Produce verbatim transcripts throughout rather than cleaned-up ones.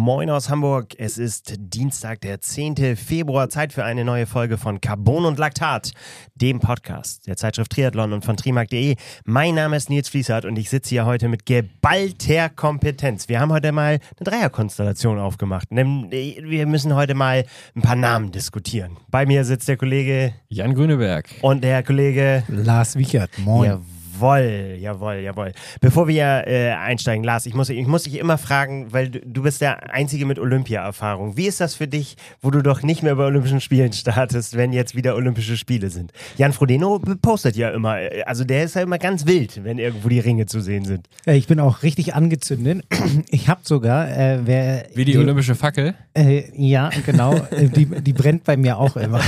Moin aus Hamburg. Es ist Dienstag, der zehnte Februar. Zeit für eine neue Folge von Carbon und Laktat, dem Podcast der Zeitschrift Triathlon und von trimark punkt de. Mein Name ist Nils Fließert und ich sitze hier heute mit geballter Kompetenz. Wir haben heute mal eine Dreierkonstellation aufgemacht. Wir müssen heute mal ein paar Namen diskutieren. Bei mir sitzt der Kollege Jan Grüneberg und der Kollege Lars Wiechert. Moin. Ja. Jawohl, jawohl, jawohl. Bevor wir äh, einsteigen, Lars, ich muss, ich muss dich immer fragen, weil du, du bist der Einzige mit Olympia-Erfahrung. Wie ist das für dich, wo du doch nicht mehr bei Olympischen Spielen startest, wenn jetzt wieder Olympische Spiele sind? Jan Frodeno postet ja immer, also der ist ja immer ganz wild, wenn irgendwo die Ringe zu sehen sind. Ich bin auch richtig angezündet. Ich habe sogar, äh, wer... Wie die, die olympische Fackel? Äh, ja, genau. die, die brennt bei mir auch immer.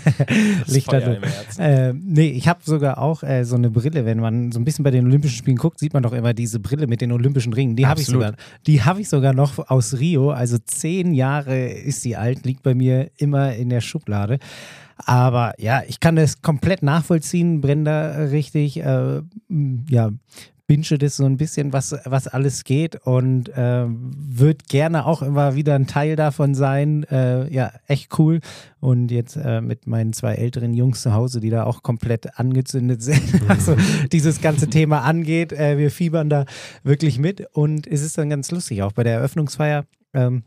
Licht da drin. Äh, nee, ich habe sogar auch äh, so eine Brille, wenn man so ein bisschen bei den Olympischen Spielen guckt, sieht man doch immer diese Brille mit den Olympischen Ringen. Die habe ich sogar. Die habe ich sogar noch aus Rio. Also zehn Jahre ist sie alt, liegt bei mir immer in der Schublade. Aber ja, ich kann das komplett nachvollziehen, Brenda richtig, äh, ja, binsche das so ein bisschen, was, was alles geht und äh, würde gerne auch immer wieder ein Teil davon sein. Äh, ja, echt cool. Und jetzt äh, mit meinen zwei älteren Jungs zu Hause, die da auch komplett angezündet sind, was so dieses ganze Thema angeht. Äh, wir fiebern da wirklich mit und es ist dann ganz lustig, auch bei der Eröffnungsfeier. Ähm,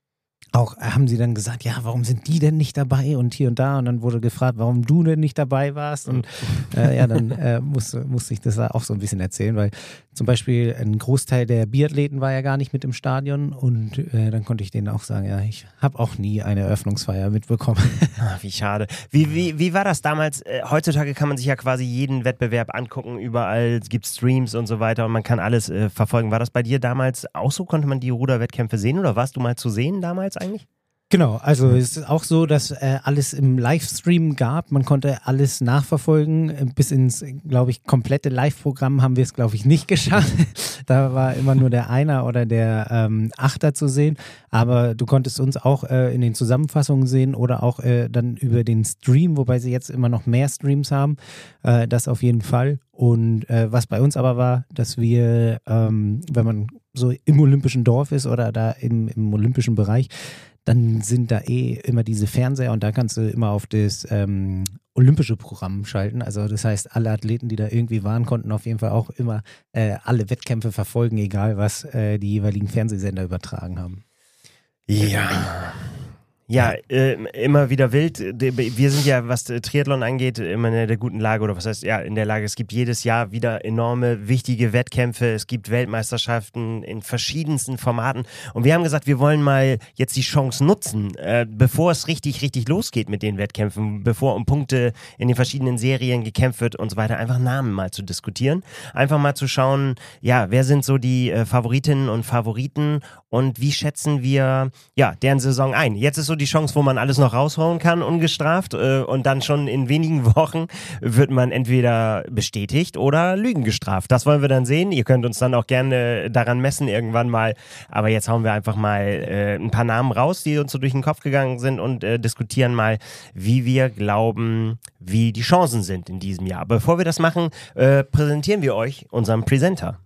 Auch haben sie dann gesagt, ja, warum sind die denn nicht dabei und hier und da, und dann wurde gefragt, warum du denn nicht dabei warst, und äh, ja, dann äh, musste, musste ich das auch so ein bisschen erzählen, weil zum Beispiel ein Großteil der Biathleten war ja gar nicht mit im Stadion, und äh, dann konnte ich denen auch sagen, ja, ich habe auch nie eine Eröffnungsfeier mitbekommen. Ach, wie schade. Wie, wie, wie war das damals? Äh, heutzutage kann man sich ja quasi jeden Wettbewerb angucken, überall, es gibt Streams und so weiter und man kann alles äh, verfolgen. War das bei dir damals auch so? Konnte man die Ruderwettkämpfe sehen oder warst du mal zu sehen damals eigentlich? Genau, also es ist auch so, dass äh, alles im Livestream gab. Man konnte alles nachverfolgen. Bis ins, glaube ich, komplette Live-Programm haben wir es, glaube ich, nicht geschafft. Da war immer nur der Einer oder der ähm, Achter zu sehen. Aber du konntest uns auch äh, in den Zusammenfassungen sehen oder auch äh, dann über den Stream, wobei sie jetzt immer noch mehr Streams haben. Äh, das auf jeden Fall. Und äh, was bei uns aber war, dass wir, ähm, wenn man so im olympischen Dorf ist oder da im, im olympischen Bereich, dann sind da eh immer diese Fernseher und da kannst du immer auf das ähm, olympische Programm schalten. Also das heißt, alle Athleten, die da irgendwie waren, konnten auf jeden Fall auch immer äh, alle Wettkämpfe verfolgen, egal was äh, die jeweiligen Fernsehsender übertragen haben. Ja. Ja, äh, immer wieder wild. Wir sind ja, was Triathlon angeht, immer in der guten Lage, oder was heißt, ja, in der Lage, es gibt jedes Jahr wieder enorme, wichtige Wettkämpfe, es gibt Weltmeisterschaften in verschiedensten Formaten und wir haben gesagt, wir wollen mal jetzt die Chance nutzen, äh, bevor es richtig, richtig losgeht mit den Wettkämpfen, bevor um Punkte in den verschiedenen Serien gekämpft wird und so weiter, einfach Namen mal zu diskutieren, einfach mal zu schauen, ja, wer sind so die äh, Favoritinnen und Favoriten und wie schätzen wir, ja, deren Saison ein. Jetzt ist so die Chance, wo man alles noch raushauen kann, ungestraft, äh, und dann schon in wenigen Wochen wird man entweder bestätigt oder Lügen gestraft. Das wollen wir dann sehen. Ihr könnt uns dann auch gerne daran messen irgendwann mal, aber jetzt hauen wir einfach mal äh, ein paar Namen raus, die uns so durch den Kopf gegangen sind und äh, diskutieren mal, wie wir glauben, wie die Chancen sind in diesem Jahr. Bevor wir das machen, äh, präsentieren wir euch unseren Presenter.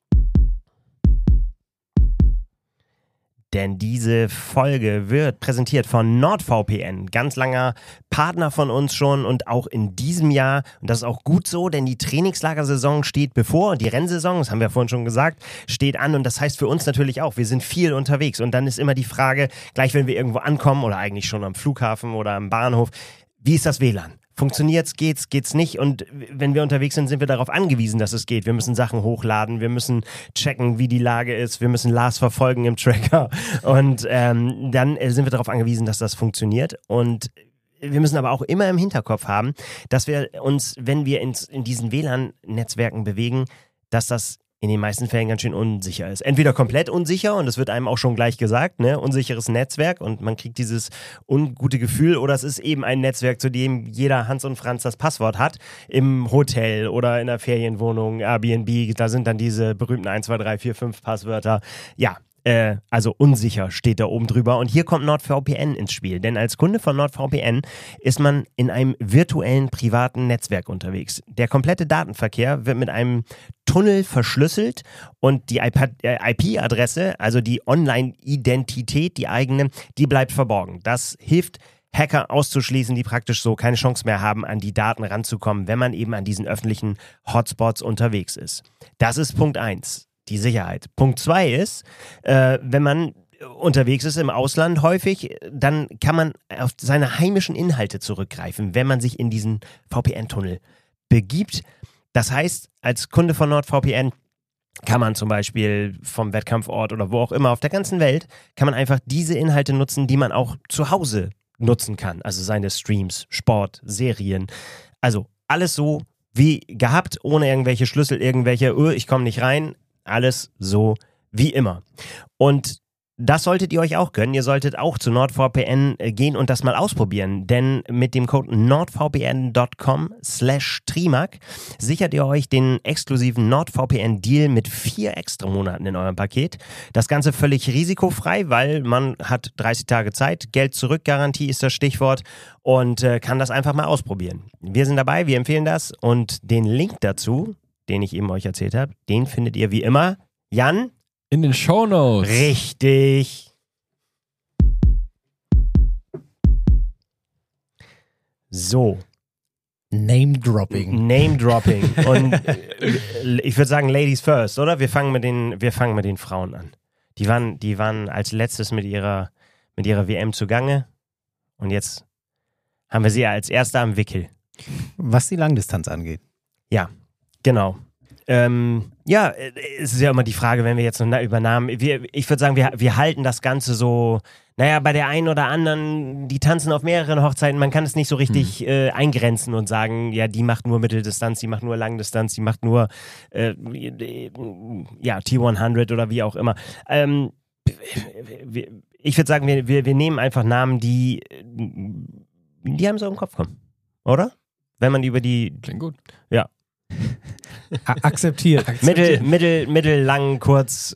Denn diese Folge wird präsentiert von NordVPN, ganz langer Partner von uns schon und auch in diesem Jahr. Und das ist auch gut so, denn die Trainingslagersaison steht bevor und die Rennsaison, das haben wir vorhin schon gesagt, steht an. Und das heißt für uns natürlich auch, wir sind viel unterwegs. Und dann ist immer die Frage, gleich wenn wir irgendwo ankommen oder eigentlich schon am Flughafen oder am Bahnhof, wie ist das W L A N? Funktioniert's, geht's, geht's nicht? Und wenn wir unterwegs sind, sind wir darauf angewiesen, dass es geht. Wir müssen Sachen hochladen, wir müssen checken, wie die Lage ist, wir müssen Lars verfolgen im Tracker und ähm, dann sind wir darauf angewiesen, dass das funktioniert. Und wir müssen aber auch immer im Hinterkopf haben, dass wir uns, wenn wir ins, in diesen W L A N-Netzwerken bewegen, dass das in den meisten Fällen ganz schön unsicher ist. Entweder komplett unsicher und das wird einem auch schon gleich gesagt, ne, unsicheres Netzwerk und man kriegt dieses ungute Gefühl, oder es ist eben ein Netzwerk, zu dem jeder Hans und Franz das Passwort hat, im Hotel oder in der Ferienwohnung, Airbnb, da sind dann diese berühmten eins, zwei, drei, vier, fünf Passwörter. Ja, Äh, also unsicher steht da oben drüber. Und hier kommt NordVPN ins Spiel. Denn als Kunde von NordVPN ist man in einem virtuellen privaten Netzwerk unterwegs. Der komplette Datenverkehr wird mit einem Tunnel verschlüsselt und die I P-Adresse, also die Online-Identität, die eigene, die bleibt verborgen. Das hilft, Hacker auszuschließen, die praktisch so keine Chance mehr haben, an die Daten ranzukommen, wenn man eben an diesen öffentlichen Hotspots unterwegs ist. Das ist Punkt eins, die Sicherheit. Punkt zwei ist, äh, wenn man unterwegs ist im Ausland häufig, dann kann man auf seine heimischen Inhalte zurückgreifen, wenn man sich in diesen V P N-Tunnel begibt. Das heißt, als Kunde von NordVPN kann man zum Beispiel vom Wettkampfort oder wo auch immer auf der ganzen Welt, kann man einfach diese Inhalte nutzen, die man auch zu Hause nutzen kann. Also seine Streams, Sport, Serien. Also alles so wie gehabt, ohne irgendwelche Schlüssel, irgendwelche, oh, ich komme nicht rein. Alles so wie immer. Und das solltet ihr euch auch gönnen. Ihr solltet auch zu NordVPN gehen und das mal ausprobieren. Denn mit dem Code nordvpn.com slash Trimark sichert ihr euch den exklusiven NordVPN-Deal mit vier extra Monaten in eurem Paket. Das Ganze völlig risikofrei, weil man hat dreißig Tage Zeit. Geld-Zurück-Garantie ist das Stichwort und äh, kann das einfach mal ausprobieren. Wir sind dabei, wir empfehlen das und den Link dazu, den ich eben euch erzählt habe, den findet ihr wie immer, Jan, in den Shownotes. Richtig. So. Name-Dropping. Name-Dropping. Und äh, ich würde sagen, Ladies first, oder? Wir fangen mit den, wir fangen mit den Frauen an. Die waren, die waren als letztes mit ihrer, mit ihrer W M zugange. Und jetzt haben wir sie als Erste am Wickel. Was die Langdistanz angeht. Ja, genau. Ähm, ja, es ist ja immer die Frage, wenn wir jetzt noch über Namen, wir, ich würde sagen, wir, wir halten das Ganze so, naja, bei der einen oder anderen, die tanzen auf mehreren Hochzeiten, man kann es nicht so richtig hm. äh, eingrenzen und sagen, ja, die macht nur Mitteldistanz, die macht nur Langdistanz, die macht nur, äh, ja, T hundert oder wie auch immer. Ähm, ich würde sagen, wir, wir, wir nehmen einfach Namen, die, die haben so im Kopf kommen, oder? Wenn man über die... Klingt gut. Ja. Akzeptiert. Mittel, mittel, mittel, lang, kurz,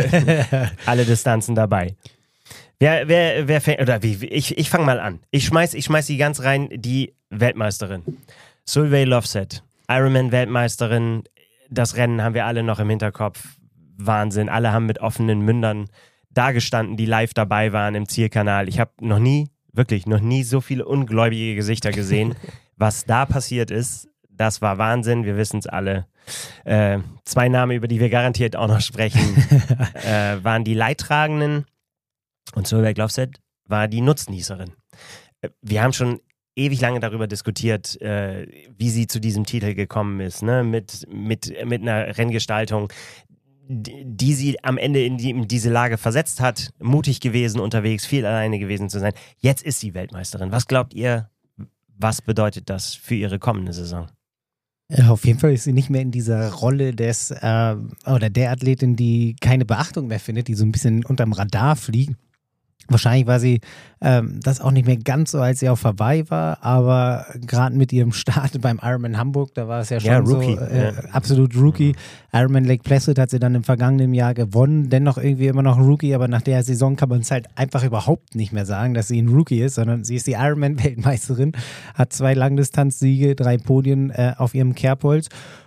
alle Distanzen dabei. Wer, wer, wer fängt, oder wie, ich, ich fange mal an. Ich schmeiß, ich schmeiß die ganz rein, die Weltmeisterin. Solveig Løvseth, Ironman-Weltmeisterin. Das Rennen haben wir alle noch im Hinterkopf. Wahnsinn. Alle haben mit offenen Mündern dagestanden, die live dabei waren im Zielkanal. Ich habe noch nie, wirklich, noch nie so viele ungläubige Gesichter gesehen. Was da passiert ist, das war Wahnsinn, wir wissen es alle. Äh, zwei Namen, über die wir garantiert auch noch sprechen, äh, waren die Leidtragenden und Solveig Løvseth war die Nutznießerin. Äh, wir haben schon ewig lange darüber diskutiert, äh, wie sie zu diesem Titel gekommen ist, ne? mit, mit, mit einer Renngestaltung, die, die sie am Ende in, die, in diese Lage versetzt hat, mutig gewesen, unterwegs, viel alleine gewesen zu sein. Jetzt ist sie Weltmeisterin. Was glaubt ihr, was bedeutet das für ihre kommende Saison? Ja, auf jeden Fall ist sie nicht mehr in dieser Rolle des äh, oder der Athletin, die keine Beachtung mehr findet, die so ein bisschen unterm Radar fliegt. Wahrscheinlich war sie ähm, das auch nicht mehr ganz so, als sie auch vorbei war, aber gerade mit ihrem Start beim Ironman Hamburg, da war es ja schon ja, Rookie, so äh, ja. absolut Rookie. Ironman Lake Placid hat sie dann im vergangenen Jahr gewonnen, dennoch irgendwie immer noch Rookie, aber nach der Saison kann man es halt einfach überhaupt nicht mehr sagen, dass sie ein Rookie ist, sondern sie ist die Ironman-Weltmeisterin, hat zwei Langdistanzsiege, drei Podien äh, auf ihrem Kerbholz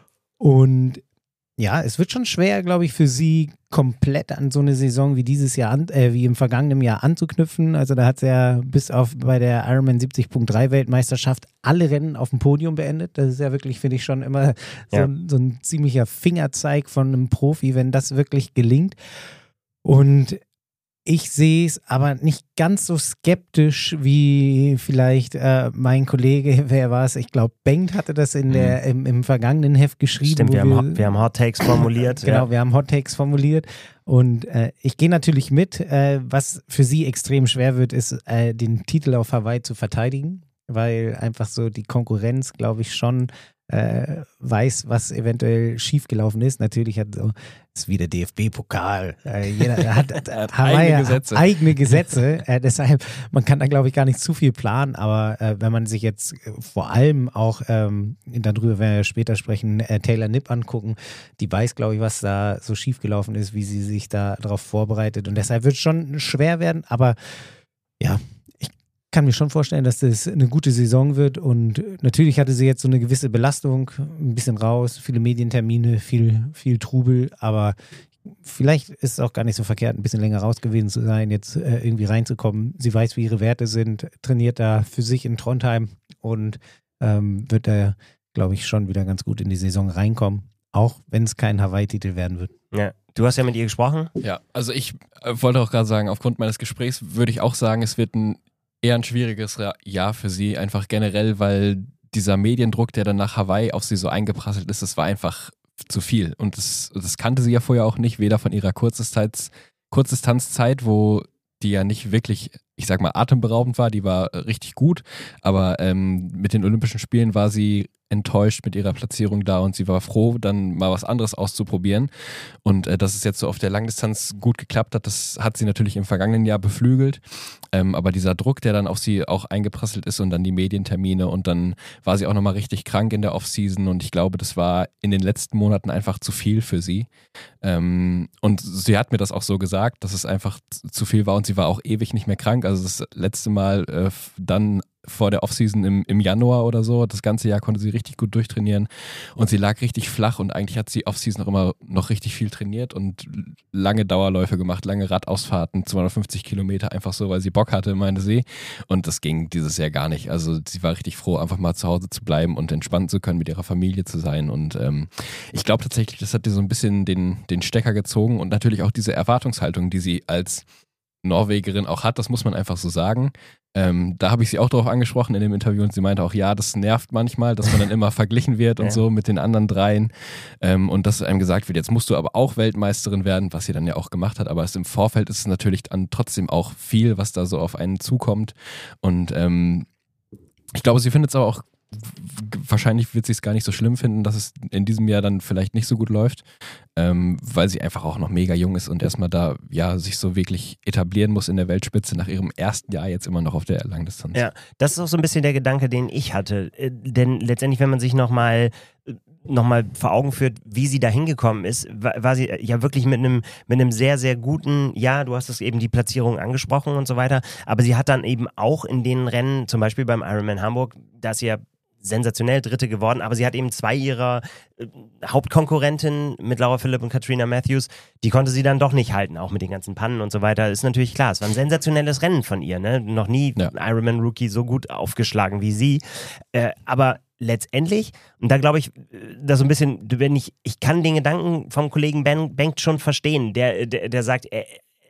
und ja, es wird schon schwer, glaube ich, für sie komplett an so eine Saison wie dieses Jahr, an, äh, wie im vergangenen Jahr anzuknüpfen. Also da hat sie ja bis auf bei der Ironman siebzig Punkt drei Weltmeisterschaft alle Rennen auf dem Podium beendet. Das ist ja wirklich, finde ich, schon immer so, ja. so ein ziemlicher Fingerzeig von einem Profi, wenn das wirklich gelingt. Und ich sehe es aber nicht ganz so skeptisch wie vielleicht äh, mein Kollege, wer war es? Ich glaube, Bengt hatte das in der, im, im vergangenen Heft geschrieben. Stimmt, wir, wir, haben, wir haben Hot Takes formuliert. Genau, ja. wir haben Hot Takes formuliert. Und äh, ich gehe natürlich mit. Äh, was für sie extrem schwer wird, ist, äh, den Titel auf Hawaii zu verteidigen, weil einfach so die Konkurrenz, glaube ich, schon äh, weiß, was eventuell schiefgelaufen ist. Natürlich hat so, ist wie der D F B-Pokal. Äh, jeder hat, hat, hat eigene Gesetze. Hat eigene Gesetze. Äh, deshalb, man kann da, glaube ich, gar nicht zu viel planen, aber äh, wenn man sich jetzt äh, vor allem auch, ähm, darüber werden wir später sprechen, äh, Taylor Knipp angucken, die weiß, glaube ich, was da so schiefgelaufen ist, wie sie sich da darauf vorbereitet, und deshalb wird es schon schwer werden, aber ja, ich kann mir schon vorstellen, dass das eine gute Saison wird, und natürlich hatte sie jetzt so eine gewisse Belastung, ein bisschen raus, viele Medientermine, viel, viel Trubel, aber vielleicht ist es auch gar nicht so verkehrt, ein bisschen länger raus gewesen zu sein, jetzt äh, irgendwie reinzukommen. Sie weiß, wie ihre Werte sind, trainiert da für sich in Trondheim und ähm, wird da, glaube ich, schon wieder ganz gut in die Saison reinkommen, auch wenn es kein Hawaii-Titel werden wird. Ja. Du hast ja mit ihr gesprochen? Ja, also ich äh, wollte auch gerade sagen, aufgrund meines Gesprächs würde ich auch sagen, es wird ein eher ein schwieriges Jahr für sie, einfach generell, weil dieser Mediendruck, der dann nach Hawaii auf sie so eingeprasselt ist, das war einfach zu viel. Und das, das kannte sie ja vorher auch nicht, weder von ihrer Kurzdistanz, Kurzdistanzzeit, wo die ja nicht wirklich, ich sag mal, atemberaubend war, die war richtig gut, aber ähm, mit den Olympischen Spielen war sie enttäuscht mit ihrer Platzierung da, und sie war froh, dann mal was anderes auszuprobieren, und äh, dass es jetzt so auf der Langdistanz gut geklappt hat, das hat sie natürlich im vergangenen Jahr beflügelt, ähm, aber dieser Druck, der dann auf sie auch eingeprasselt ist, und dann die Medientermine, und dann war sie auch nochmal richtig krank in der Offseason, und ich glaube, das war in den letzten Monaten einfach zu viel für sie, ähm, und sie hat mir das auch so gesagt, dass es einfach zu viel war, und sie war auch ewig nicht mehr krank, also das letzte Mal äh, dann vor der Offseason im, im Januar oder so, das ganze Jahr konnte sie richtig gut durchtrainieren, und sie lag richtig flach, und eigentlich hat sie Offseason noch immer noch richtig viel trainiert und lange Dauerläufe gemacht, lange Radausfahrten, zweihundertfünfzig Kilometer, einfach so, weil sie Bock hatte, meinte sie, und das ging dieses Jahr gar nicht, also sie war richtig froh, einfach mal zu Hause zu bleiben und entspannen zu können, mit ihrer Familie zu sein, und ähm, ich glaube tatsächlich, das hat ihr so ein bisschen den, den Stecker gezogen, und natürlich auch diese Erwartungshaltung, die sie als Norwegerin auch hat, das muss man einfach so sagen. Ähm, da habe ich sie auch drauf angesprochen in dem Interview, und sie meinte auch, ja, das nervt manchmal, dass man dann immer verglichen wird und ja. so mit den anderen dreien, ähm, und dass einem gesagt wird, jetzt musst du aber auch Weltmeisterin werden, was sie dann ja auch gemacht hat, aber es im Vorfeld ist es natürlich dann trotzdem auch viel, was da so auf einen zukommt, und ähm, ich glaube, sie findet es aber auch, wahrscheinlich wird sie es gar nicht so schlimm finden, dass es in diesem Jahr dann vielleicht nicht so gut läuft, ähm, weil sie einfach auch noch mega jung ist und erstmal da ja sich so wirklich etablieren muss in der Weltspitze nach ihrem ersten Jahr jetzt immer noch auf der Langdistanz. Ja, das ist auch so ein bisschen der Gedanke, den ich hatte, äh, denn letztendlich, wenn man sich nochmal nochmal vor Augen führt, wie sie da hingekommen ist, war, war sie ja wirklich mit einem mit einem sehr, sehr guten, ja, du hast es eben die Platzierung angesprochen und so weiter, aber sie hat dann eben auch in den Rennen, zum Beispiel beim Ironman Hamburg, da ist sie ja sensationell Dritte geworden, aber sie hat eben zwei ihrer äh, Hauptkonkurrentinnen mit Laura Philipp und Katrina Matthews, die konnte sie dann doch nicht halten, auch mit den ganzen Pannen und so weiter. Ist natürlich klar, es war ein sensationelles Rennen von ihr, ne? Noch nie ja. ein Ironman-Rookie so gut aufgeschlagen wie sie, äh, aber letztendlich, und da glaube ich, da so ein bisschen, wenn ich, ich kann den Gedanken vom Kollegen Ben Bengt schon verstehen, der, der, der sagt, äh,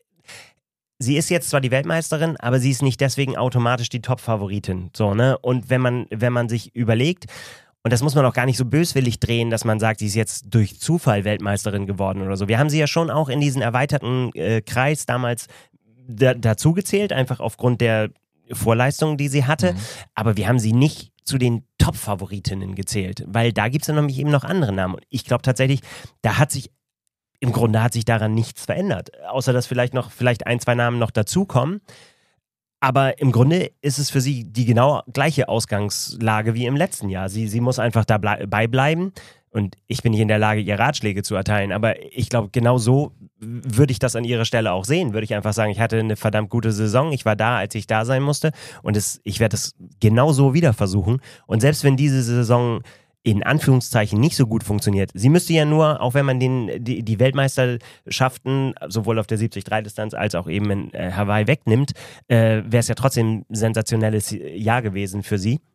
sie ist jetzt zwar die Weltmeisterin, aber sie ist nicht deswegen automatisch die Top-Favoritin. So, ne? Und wenn man, wenn man sich überlegt, und das muss man auch gar nicht so böswillig drehen, dass man sagt, sie ist jetzt durch Zufall Weltmeisterin geworden oder so. Wir haben sie ja schon auch in diesen erweiterten äh, Kreis damals da, dazu gezählt, einfach aufgrund der Vorleistungen, die sie hatte. Mhm. Aber wir haben sie nicht zu den Top-Favoritinnen gezählt, weil da gibt es ja nämlich eben noch andere Namen. Und ich glaube tatsächlich, da hat sich Im Grunde hat sich daran nichts verändert, außer dass vielleicht noch vielleicht ein, zwei Namen noch dazukommen. Aber im Grunde ist es für sie die genau gleiche Ausgangslage wie im letzten Jahr. Sie, sie muss einfach dabei bleiben, und ich bin nicht in der Lage, ihr Ratschläge zu erteilen, aber ich glaube, genau so würde ich das an ihrer Stelle auch sehen. Würde ich einfach sagen, ich hatte eine verdammt gute Saison, ich war da, als ich da sein musste, und es, ich werde es genau so wieder versuchen. Und selbst wenn diese Saison in Anführungszeichen nicht so gut funktioniert. Sie müsste ja nur, auch wenn man den, die, die Weltmeisterschaften sowohl auf der siebzig drei Distanz als auch eben in äh, Hawaii wegnimmt, äh, wäre es ja trotzdem ein sensationelles Jahr gewesen für sie.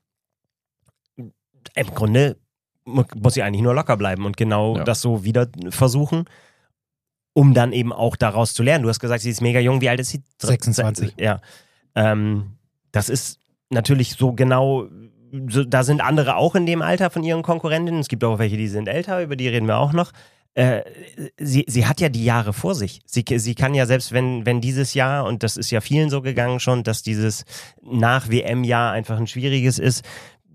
Im Grunde muss sie eigentlich nur locker bleiben und genau ja. das so wieder versuchen, um dann eben auch daraus zu lernen. Du hast gesagt, sie ist mega jung. Wie alt ist sie? sechsundzwanzig. Ja. Ähm, das ist natürlich so genau... Da sind andere auch in dem Alter von ihren Konkurrentinnen. Es gibt auch welche, die sind älter, über die reden wir auch noch. Äh, sie, sie hat ja die Jahre vor sich. Sie, sie kann ja selbst, wenn, wenn dieses Jahr, und das ist ja vielen so gegangen schon, dass dieses Nach-W M-Jahr einfach ein schwieriges ist,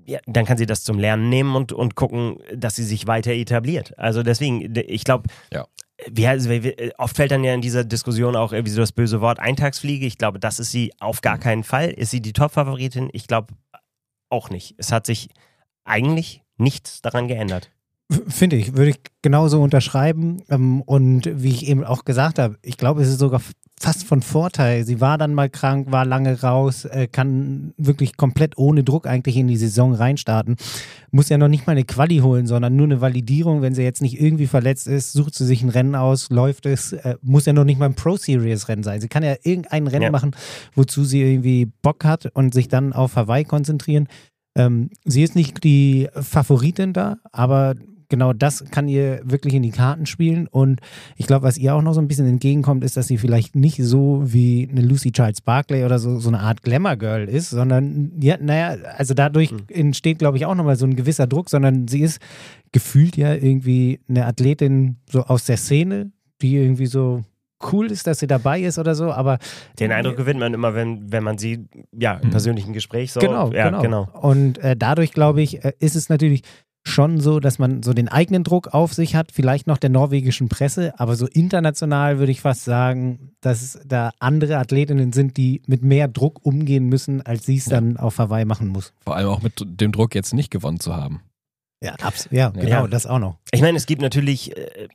ja, dann kann sie das zum Lernen nehmen und, und gucken, dass sie sich weiter etabliert. Also deswegen, ich glaube, ja. wie, also, oft fällt dann ja in dieser Diskussion auch irgendwie so das böse Wort Eintagsfliege. Ich glaube, das ist sie auf gar keinen Fall. Ist sie die Top-Favoritin? Ich glaube auch nicht. Es hat sich eigentlich nichts daran geändert. Finde ich, würde ich genauso unterschreiben. Und wie ich eben auch gesagt habe, ich glaube, es ist sogar fast von Vorteil. Sie war dann mal krank, war lange raus, kann wirklich komplett ohne Druck eigentlich in die Saison reinstarten. Muss ja noch nicht mal eine Quali holen, sondern nur eine Validierung. Wenn sie jetzt nicht irgendwie verletzt ist, sucht sie sich ein Rennen aus, läuft es, muss ja noch nicht mal ein Pro-Series-Rennen sein. Sie kann ja irgendein Rennen ja. machen, wozu sie irgendwie Bock hat und sich dann auf Hawaii konzentrieren. Ähm, sie ist nicht die Favoritin da, aber genau das kann ihr wirklich in die Karten spielen und ich glaube, was ihr auch noch so ein bisschen entgegenkommt, ist, dass sie vielleicht nicht so wie eine Lucy Charles Barkley oder so, so eine Art Glamour-Girl ist, sondern, ja, naja, also dadurch mhm. entsteht, glaube ich, auch nochmal so ein gewisser Druck, sondern sie ist gefühlt ja irgendwie eine Athletin so aus der Szene, die irgendwie so cool ist, dass sie dabei ist oder so, aber den Eindruck gewinnt man immer, wenn, wenn man sie ja im persönlichen Gespräch so. Genau, ja, genau. genau. Und äh, dadurch, glaube ich, äh, ist es natürlich schon so, dass man so den eigenen Druck auf sich hat, vielleicht noch der norwegischen Presse, aber so international würde ich fast sagen, dass da andere Athletinnen sind, die mit mehr Druck umgehen müssen, als sie es ja. dann auf Hawaii machen muss. Vor allem auch mit dem Druck, jetzt nicht gewonnen zu haben. Ja, abs- ja, genau, ja. das auch noch. Ich meine, es gibt natürlich äh,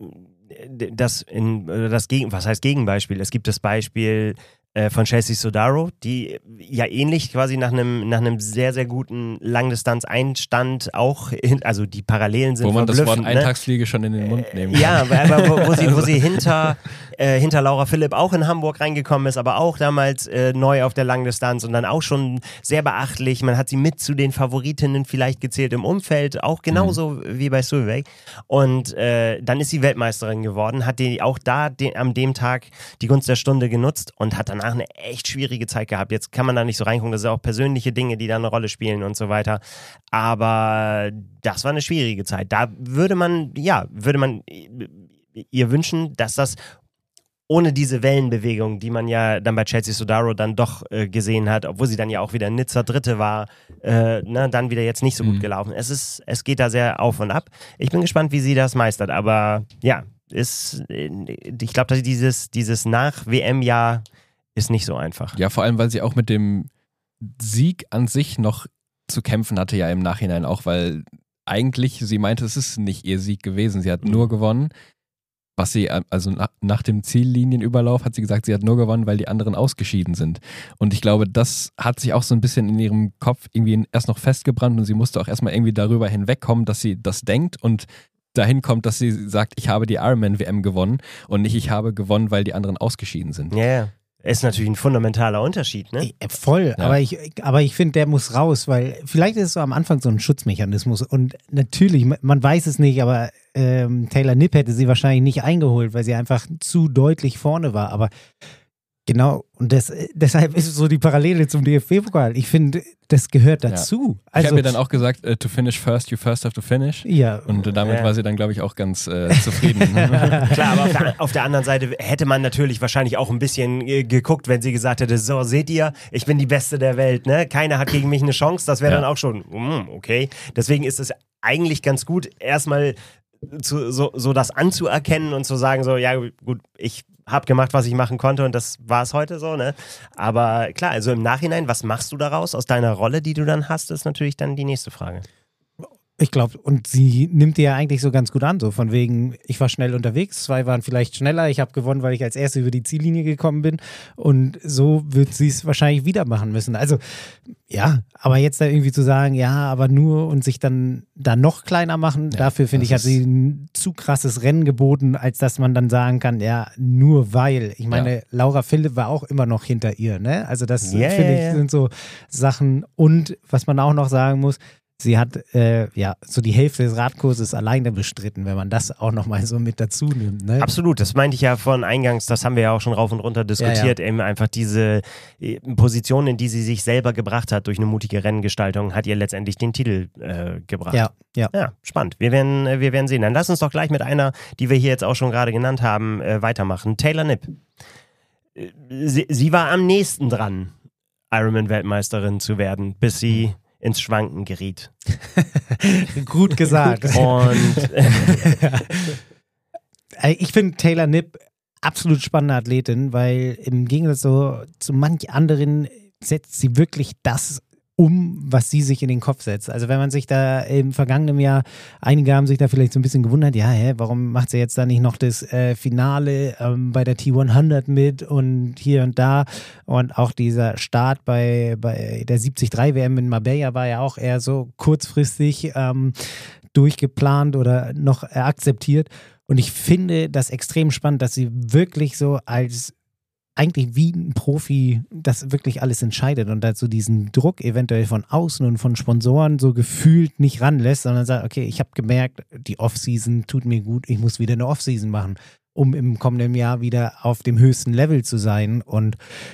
das, in, das Gegen, was heißt Gegenbeispiel? Es gibt das Beispiel äh, von Chelsea Sodaro, die ja ähnlich quasi nach einem nach einem sehr, sehr guten Langdistanz-Einstand auch, hin, also die Parallelen sind wo man das Wort ne? Eintagsfliege schon in den Mund nehmen kann. Ja, aber wo, wo, sie, wo sie hinter, äh, hinter Laura Philipp auch in Hamburg reingekommen ist, aber auch damals äh, neu auf der Langdistanz und dann auch schon sehr beachtlich. Man hat sie mit zu den Favoritinnen vielleicht gezählt im Umfeld, auch genauso mhm. wie bei Solveig. Und äh, dann ist sie Weltmeisterin geworden, hat die auch da den, an dem Tag die Gunst der Stunde genutzt und hat danach eine echt schwierige Zeit gehabt. Jetzt kann man da nicht so reingucken, das sind auch persönliche Dinge, die da eine Rolle spielen und so weiter. Aber das war eine schwierige Zeit. Da würde man, ja, würde man ihr wünschen, dass das ohne diese Wellenbewegung, die man ja dann bei Chelsea Sodaro dann doch äh, gesehen hat, obwohl sie dann ja auch wieder Nizza Dritte war, äh, ne, dann wieder jetzt nicht so gut mhm. gelaufen. Es ist, es geht da sehr auf und ab. Ich bin gespannt, wie sie das meistert, aber ja, ist, ich glaube, dass dieses, dieses Nach-W M-Jahr ist nicht so einfach. Ja, vor allem, weil sie auch mit dem Sieg an sich noch zu kämpfen hatte, ja im Nachhinein auch, weil eigentlich, sie meinte, es ist nicht ihr Sieg gewesen, sie hat mhm. nur gewonnen. Was sie, also nach, nach dem Ziellinienüberlauf hat sie gesagt, sie hat nur gewonnen, weil die anderen ausgeschieden sind. Und ich glaube, das hat sich auch so ein bisschen in ihrem Kopf irgendwie erst noch festgebrannt und sie musste auch erstmal irgendwie darüber hinwegkommen, dass sie das denkt und dahin kommt, dass sie sagt, ich habe die Ironman-W M gewonnen und nicht, ich habe gewonnen, weil die anderen ausgeschieden sind. Ja, yeah. Ist natürlich ein fundamentaler Unterschied, ne? Voll, ja. aber ich, aber ich finde, der muss raus, weil vielleicht ist es so am Anfang so ein Schutzmechanismus und natürlich, man weiß es nicht, aber ähm, Taylor Knipp hätte sie wahrscheinlich nicht eingeholt, weil sie einfach zu deutlich vorne war, aber genau, und das, deshalb ist es so die Parallele zum D F B-Pokal. Ich finde, das gehört dazu. Ja. Also, ich habe mir dann auch gesagt, uh, to finish first, you first have to finish. Ja. Und uh, damit ja. war sie dann, glaube ich, auch ganz äh, zufrieden. Klar, aber auf der, auf der anderen Seite hätte man natürlich wahrscheinlich auch ein bisschen äh, geguckt, wenn sie gesagt hätte, so, seht ihr, ich bin die Beste der Welt, ne? Keiner hat gegen mich eine Chance. Das wäre ja. dann auch schon, mm, okay. Deswegen ist es eigentlich ganz gut, erstmal zu, so, so das anzuerkennen und zu sagen, so, ja gut, ich habe gemacht, was ich machen konnte und das war es heute so, ne? Aber klar, also im Nachhinein, was machst du daraus aus deiner Rolle, die du dann hast, ist natürlich dann die nächste Frage. Ich glaube, und sie nimmt die ja eigentlich so ganz gut an, so von wegen, ich war schnell unterwegs, zwei waren vielleicht schneller, ich habe gewonnen, weil ich als Erste über die Ziellinie gekommen bin und so wird sie es wahrscheinlich wieder machen müssen. Also ja, aber jetzt da irgendwie zu sagen, ja, aber nur und sich dann da noch kleiner machen, ja, dafür finde ich, hat sie ein zu krasses Rennen geboten, als dass man dann sagen kann, ja, nur weil. Ich meine, ja. Laura Philipp war auch immer noch hinter ihr, ne? Also das yeah, finde ich, sind so Sachen und was man auch noch sagen muss, sie hat äh, ja so die Hälfte des Radkurses alleine bestritten, wenn man das auch nochmal so mit dazu nimmt. Ne? Absolut, das meinte ich ja von eingangs, das haben wir ja auch schon rauf und runter diskutiert, ja, ja. eben einfach diese Position, in die sie sich selber gebracht hat durch eine mutige Renngestaltung, hat ihr letztendlich den Titel äh, gebracht. Ja, ja. Ja, spannend. Wir werden, wir werden sehen. Dann lass uns doch gleich mit einer, die wir hier jetzt auch schon gerade genannt haben, äh, weitermachen. Taylor Knipp. Sie, sie war am nächsten dran, Ironman-Weltmeisterin zu werden, bis sie ins Schwanken geriet. Gut gesagt. Und ich finde Taylor Knipp absolut spannende Athletin, weil im Gegensatz so, zu manch anderen setzt sie wirklich das um, was sie sich in den Kopf setzt. Also wenn man sich da im vergangenen Jahr, einige haben sich da vielleicht so ein bisschen gewundert, ja, hä, warum macht sie jetzt da nicht noch das äh, Finale ähm, bei der T hundert mit und hier und da und auch dieser Start bei, bei der siebzig drei W M in Marbella war ja auch eher so kurzfristig ähm, durchgeplant oder noch äh, akzeptiert. Und ich finde das extrem spannend, dass sie wirklich so als eigentlich wie ein Profi das wirklich alles entscheidet und dazu diesen Druck eventuell von außen und von Sponsoren so gefühlt nicht ranlässt, sondern sagt, okay, ich habe gemerkt, die Offseason tut mir gut, ich muss wieder eine Offseason machen, um im kommenden Jahr wieder auf dem höchsten Level zu sein. Und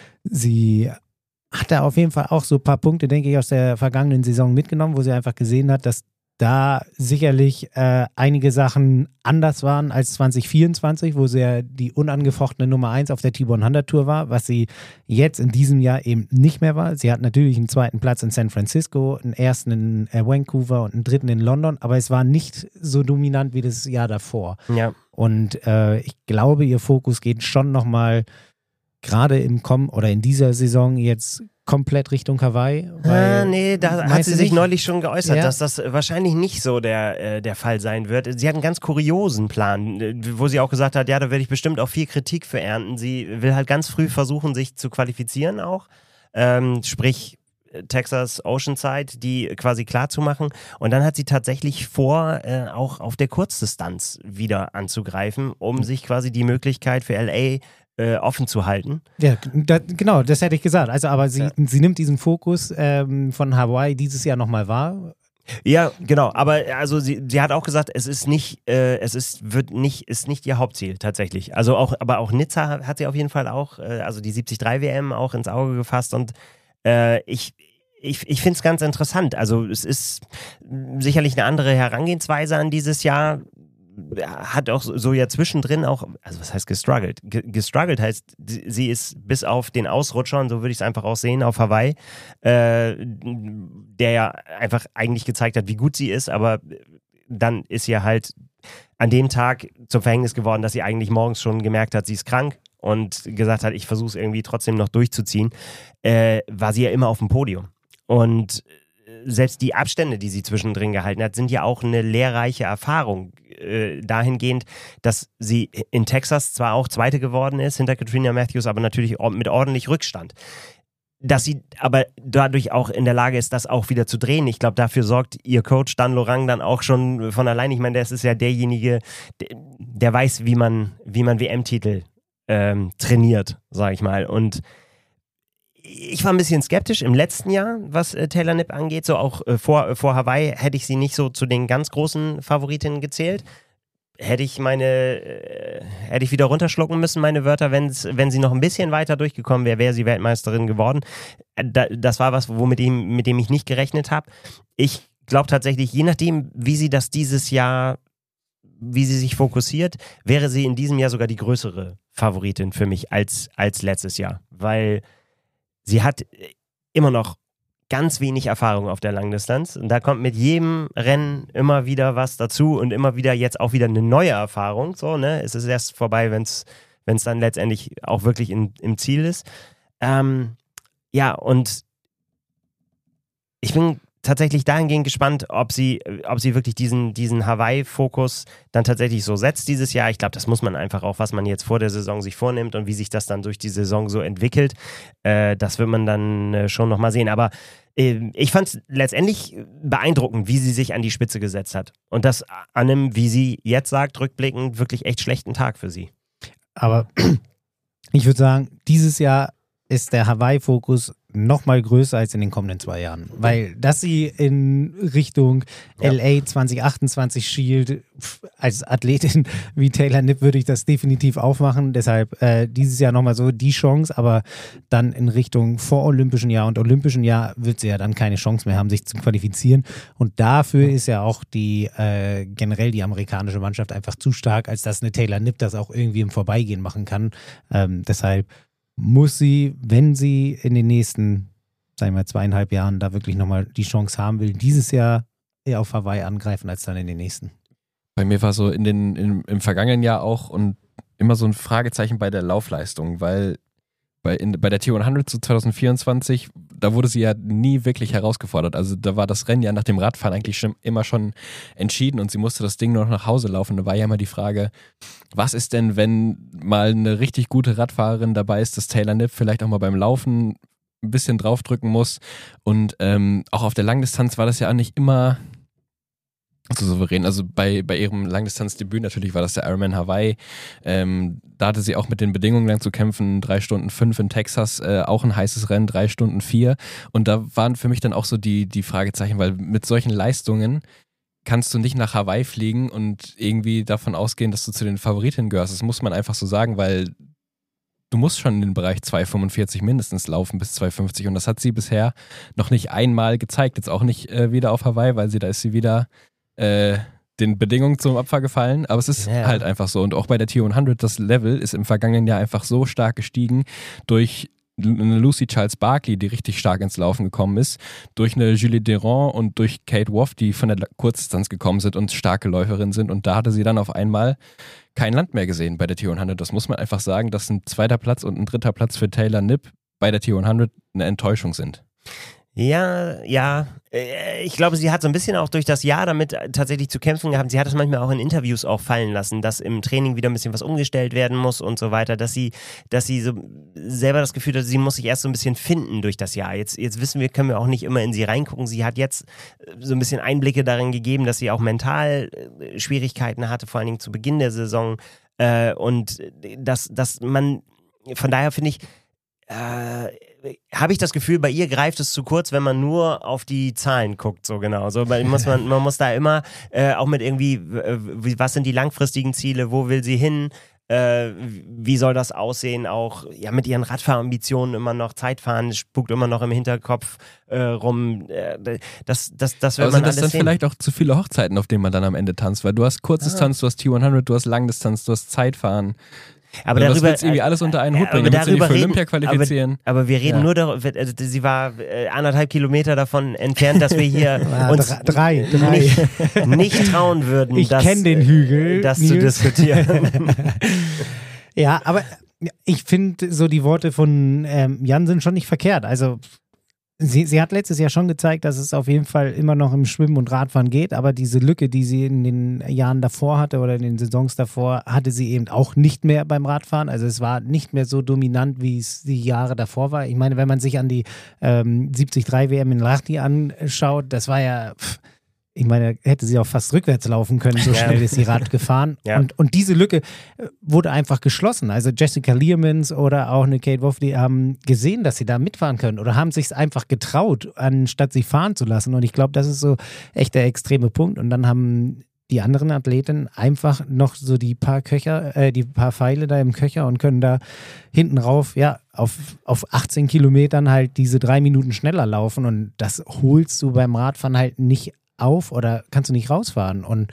sie hat da auf jeden Fall auch so ein paar Punkte, denke ich, aus der vergangenen Saison mitgenommen, wo sie einfach gesehen hat, dass da sicherlich äh, einige Sachen anders waren als zwanzig vierundzwanzig, wo sie ja die unangefochtene Nummer eins auf der T hundert Tour war, was sie jetzt in diesem Jahr eben nicht mehr war. Sie hat natürlich einen zweiten Platz in San Francisco, einen ersten in äh, Vancouver und einen dritten in London, aber es war nicht so dominant wie das Jahr davor. Ja. Und äh, ich glaube, ihr Fokus geht schon nochmal gerade im Kommen oder in dieser Saison jetzt komplett Richtung Hawaii? Ah, nee, da hat sie sich nicht? neulich schon geäußert, Ja. dass das wahrscheinlich nicht so der, äh, der Fall sein wird. Sie hat einen ganz kuriosen Plan, äh, wo sie auch gesagt hat, ja, da werde ich bestimmt auch viel Kritik für ernten. Sie will halt ganz früh versuchen, sich zu qualifizieren auch, ähm, sprich Texas Oceanside, die quasi klar zu machen. Und dann hat sie tatsächlich vor, äh, auch auf der Kurzdistanz wieder anzugreifen, um sich quasi die Möglichkeit für L A Äh, offen zu halten. Ja, da, genau, das hätte ich gesagt. Also, aber sie, Ja. sie nimmt diesen Fokus ähm, von Hawaii dieses Jahr nochmal wahr. Ja, genau. Aber also sie, sie hat auch gesagt, es ist nicht, äh, es ist wird nicht, ist nicht ihr Hauptziel tatsächlich. Also auch, aber auch Nizza hat sie auf jeden Fall auch, äh, also die siebzig drei W M auch ins Auge gefasst und äh, ich Ich, ich finde es ganz interessant. Also es ist sicherlich eine andere Herangehensweise an dieses Jahr. Hat auch so ja zwischendrin auch, also was heißt gestruggelt? Ge- gestruggelt heißt, sie ist bis auf den Ausrutscher, und so würde ich es einfach auch sehen, auf Hawaii, äh, der ja einfach eigentlich gezeigt hat, wie gut sie ist, aber dann ist ihr halt an dem Tag zum Verhängnis geworden, dass sie eigentlich morgens schon gemerkt hat, sie ist krank und gesagt hat, ich versuche es irgendwie trotzdem noch durchzuziehen, äh, war sie ja immer auf dem Podium. Und selbst die Abstände, die sie zwischendrin gehalten hat, sind ja auch eine lehrreiche Erfahrung äh, dahingehend, dass sie in Texas zwar auch Zweite geworden ist, hinter Katrina Matthews, aber natürlich mit ordentlich Rückstand. Dass sie aber dadurch auch in der Lage ist, das auch wieder zu drehen. Ich glaube, dafür sorgt ihr Coach Dan Lorang dann auch schon von allein. Ich meine, das ist ja derjenige, der, der weiß, wie man, wie man W M-Titel ähm, trainiert, sage ich mal. Und ich war ein bisschen skeptisch im letzten Jahr, was äh, Taylor Knipp angeht. So auch äh, vor, äh, vor Hawaii hätte ich sie nicht so zu den ganz großen Favoritinnen gezählt. Hätte ich meine, äh, hätte ich wieder runterschlucken müssen, meine Wörter, wenn's, wenn sie noch ein bisschen weiter durchgekommen wäre, wäre sie Weltmeisterin geworden. Äh, da, das war was, womit ihm, mit dem ich nicht gerechnet habe. Ich glaube tatsächlich, je nachdem, wie sie das dieses Jahr, wie sie sich fokussiert, wäre sie in diesem Jahr sogar die größere Favoritin für mich als, als letztes Jahr. Weil sie hat immer noch ganz wenig Erfahrung auf der Langdistanz und da kommt mit jedem Rennen immer wieder was dazu und immer wieder jetzt auch wieder eine neue Erfahrung. So, ne? Es ist erst vorbei, wenn es dann letztendlich auch wirklich in, im Ziel ist. Ähm, ja, und ich bin tatsächlich dahingehend gespannt, ob sie, ob sie wirklich diesen, diesen Hawaii-Fokus dann tatsächlich so setzt dieses Jahr. Ich glaube, das muss man einfach auch, was man jetzt vor der Saison sich vornimmt und wie sich das dann durch die Saison so entwickelt, äh, das wird man dann äh, schon nochmal sehen. Aber äh, ich fand es letztendlich beeindruckend, wie sie sich an die Spitze gesetzt hat. Und das an einem, wie sie jetzt sagt, rückblickend, wirklich echt schlechten Tag für sie. Aber ich würde sagen, dieses Jahr ist der Hawaii-Fokus noch mal größer als in den kommenden zwei Jahren. Weil, dass sie in Richtung ja. L A zwanzig achtundzwanzig schielt, als Athletin wie Taylor Knipp würde ich das definitiv aufmachen. Deshalb äh, dieses Jahr nochmal so die Chance, aber dann in Richtung vorolympischen Jahr und olympischen Jahr wird sie ja dann keine Chance mehr haben, sich zu qualifizieren. Und dafür ist ja auch die äh, generell die amerikanische Mannschaft einfach zu stark, als dass eine Taylor Knipp das auch irgendwie im Vorbeigehen machen kann. Ähm, deshalb muss sie, wenn sie in den nächsten sagen wir mal, zweieinhalb Jahren da wirklich nochmal die Chance haben will, dieses Jahr eher auf Hawaii angreifen als dann in den nächsten. Bei mir war so in den, in, im vergangenen Jahr auch und immer so ein Fragezeichen bei der Laufleistung, weil bei, in, bei der T hundert zu zwanzig vierundzwanzig, da wurde sie ja nie wirklich herausgefordert. Also da war das Rennen ja nach dem Radfahren eigentlich schon, immer schon entschieden und sie musste das Ding nur noch nach Hause laufen. Da war ja immer die Frage, was ist denn, wenn mal eine richtig gute Radfahrerin dabei ist, dass Taylor Knibb vielleicht auch mal beim Laufen ein bisschen draufdrücken muss. Und ähm, auch auf der Langdistanz war das ja auch nicht immer so souverän. Also bei, bei ihrem Langdistanzdebüt natürlich war das der Ironman Hawaii. Ähm, da hatte sie auch mit den Bedingungen lang zu kämpfen. Drei Stunden fünf in Texas, äh, auch ein heißes Rennen, drei Stunden vier. Und da waren für mich dann auch so die, die Fragezeichen, weil mit solchen Leistungen kannst du nicht nach Hawaii fliegen und irgendwie davon ausgehen, dass du zu den Favoritinnen gehörst. Das muss man einfach so sagen, weil du musst schon in den Bereich zwei fünfundvierzig mindestens laufen bis zwei fünfzig und das hat sie bisher noch nicht einmal gezeigt. Jetzt auch nicht äh, wieder auf Hawaii, weil sie da ist sie wieder äh, den Bedingungen zum Opfer gefallen, aber es ist ja halt einfach so. Und auch bei der T hundert, das Level ist im vergangenen Jahr einfach so stark gestiegen durch eine Lucy Charles Barkley, die richtig stark ins Laufen gekommen ist, durch eine Julie Derand und durch Kate Woff, die von der Kurzdistanz gekommen sind und starke Läuferinnen sind. Und da hatte sie dann auf einmal kein Land mehr gesehen bei der T hundert. Das muss man einfach sagen, dass ein zweiter Platz und ein dritter Platz für Taylor Knibb bei der T hundert eine Enttäuschung sind. Ja, ja. Ich glaube, sie hat so ein bisschen auch durch das Jahr damit tatsächlich zu kämpfen gehabt. Sie hat es manchmal auch in Interviews auch fallen lassen, dass im Training wieder ein bisschen was umgestellt werden muss und so weiter, dass sie, dass sie so selber das Gefühl hat, sie muss sich erst so ein bisschen finden durch das Jahr. Jetzt, jetzt wissen wir, können wir auch nicht immer in sie reingucken. Sie hat jetzt so ein bisschen Einblicke darin gegeben, dass sie auch mental Schwierigkeiten hatte, vor allen Dingen zu Beginn der Saison. Und dass, dass man, von daher finde ich, äh, habe ich das Gefühl, bei ihr greift es zu kurz, wenn man nur auf die Zahlen guckt, so genau. So, muss man, man muss da immer äh, auch mit irgendwie, äh, was sind die langfristigen Ziele, wo will sie hin, äh, wie soll das aussehen, auch ja mit ihren Radfahrambitionen immer noch, Zeitfahren spukt immer noch im Hinterkopf äh, rum. Äh, das, das, das wird also man das alles dann sehen. Vielleicht auch zu viele Hochzeiten, auf denen man dann am Ende tanzt, weil du hast Kurzdistanz, du hast T hundert, du hast Langdistanz, du hast Zeitfahren. Aber ja, darüber, das willst du irgendwie alles unter einen Hut bringen, damit sie für Olympia qualifizieren. Aber, aber wir reden ja. nur darüber, also sie war äh, anderthalb Kilometer davon entfernt, dass wir hier ja, uns drei, drei. Nicht, nicht trauen würden, ich das, kenn den Hügel, das Nils. zu diskutieren. Ja, aber ich finde so die Worte von ähm, Jan sind schon nicht verkehrt. Also Sie, sie hat letztes Jahr schon gezeigt, dass es auf jeden Fall immer noch im Schwimmen und Radfahren geht, aber diese Lücke, die sie in den Jahren davor hatte oder in den Saisons davor, hatte sie eben auch nicht mehr beim Radfahren. Also es war nicht mehr so dominant, wie es die Jahre davor war. Ich meine, wenn man sich an die ähm, siebzig drei W M in Lahti anschaut, das war ja... Pff, ich meine, hätte sie auch fast rückwärts laufen können, so schnell ist sie Rad gefahren. Ja. Und, und diese Lücke wurde einfach geschlossen. Also Jessica Learmans oder auch eine Kate Woff, die haben gesehen, dass sie da mitfahren können oder haben sich es einfach getraut, anstatt sie fahren zu lassen. Und ich glaube, das ist so echt der extreme Punkt. Und dann haben die anderen Athleten einfach noch so die paar Köcher, äh, die paar Pfeile da im Köcher und können da hinten rauf, ja, auf, auf achtzehn Kilometern halt diese drei Minuten schneller laufen. Und das holst du beim Radfahren halt nicht auf oder kannst du nicht rausfahren. Und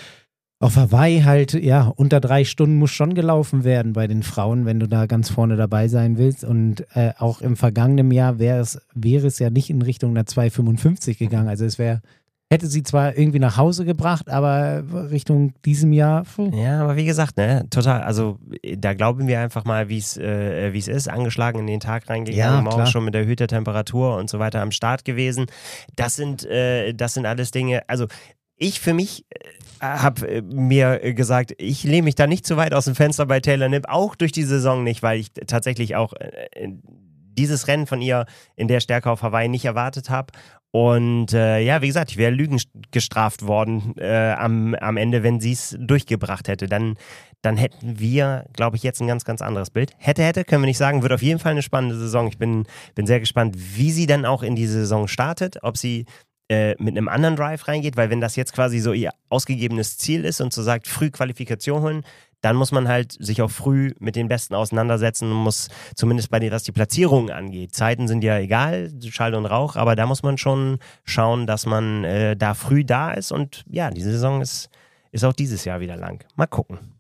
auf Hawaii halt, ja, unter drei Stunden muss schon gelaufen werden bei den Frauen, wenn du da ganz vorne dabei sein willst. Und äh, auch im vergangenen Jahr wäre es, wäre es ja nicht in Richtung einer zwei fünfundfünfzig gegangen. Also es wäre, hätte sie zwar irgendwie nach Hause gebracht, aber Richtung diesem Jahr. Puh. Ja, aber wie gesagt, ne, total. Also da glauben wir einfach mal, wie es äh, wie es ist, angeschlagen in den Tag reingegangen, ja, morgens schon mit erhöhter Temperatur und so weiter am Start gewesen. Das sind, äh, das sind alles Dinge, also ich für mich äh, habe äh, mir äh, gesagt, ich lehne mich da nicht zu weit aus dem Fenster bei Taylor Knibb, auch durch die Saison nicht, weil ich tatsächlich auch äh, dieses Rennen von ihr in der Stärke auf Hawaii nicht erwartet habe. Und äh, ja, wie gesagt, ich wäre Lügen gestraft worden äh, am, am Ende, wenn sie es durchgebracht hätte. Dann, dann hätten wir, glaube ich, jetzt ein ganz, ganz anderes Bild. Hätte, hätte, können wir nicht sagen. Wird auf jeden Fall eine spannende Saison. Ich bin, bin sehr gespannt, wie sie dann auch in die Saison startet. Ob sie äh, mit einem anderen Drive reingeht. Weil wenn das jetzt quasi so ihr ausgegebenes Ziel ist und so sagt, früh Qualifikation holen, dann muss man halt sich auch früh mit den Besten auseinandersetzen und muss zumindest bei denen, was die Platzierungen angeht. Zeiten sind ja egal, Schall und Rauch, aber da muss man schon schauen, dass man äh, da früh da ist und ja, die Saison ist, ist auch dieses Jahr wieder lang. Mal gucken.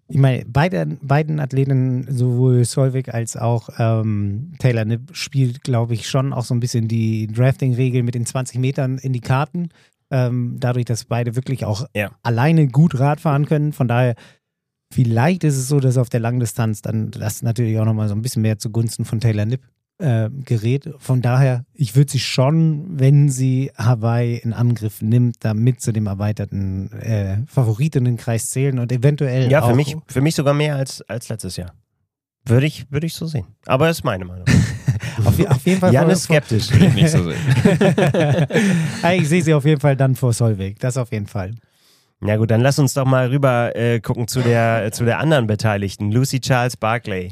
ich meine, beide, beiden Athleten, sowohl Solveig als auch ähm, Taylor Knipp, spielt, glaube ich, schon auch so ein bisschen die Drafting-Regel mit den zwanzig Metern in die Karten. Ähm, dadurch, dass beide wirklich auch ja. alleine gut Rad fahren können. Von daher, vielleicht ist es so, dass auf der Langdistanz dann das natürlich auch nochmal so ein bisschen mehr zugunsten von Taylor Knipp äh, gerät. Von daher, ich würde sie schon, wenn sie Hawaii in Angriff nimmt, damit zu dem erweiterten äh, Favoritenkreis zählen und eventuell ja, auch... Ja, für mich, für mich sogar mehr als, als letztes Jahr. Würde ich, würde ich so sehen. Aber das ist meine Meinung. auf, auf jeden Fall Jan ist skeptisch. Würde ich nicht so sehen. Ich sehe sie auf jeden Fall dann vor Solveig. Das auf jeden Fall. Na gut, dann lass uns doch mal rüber äh, gucken zu der, zu der anderen Beteiligten. Lucy Charles Barclay.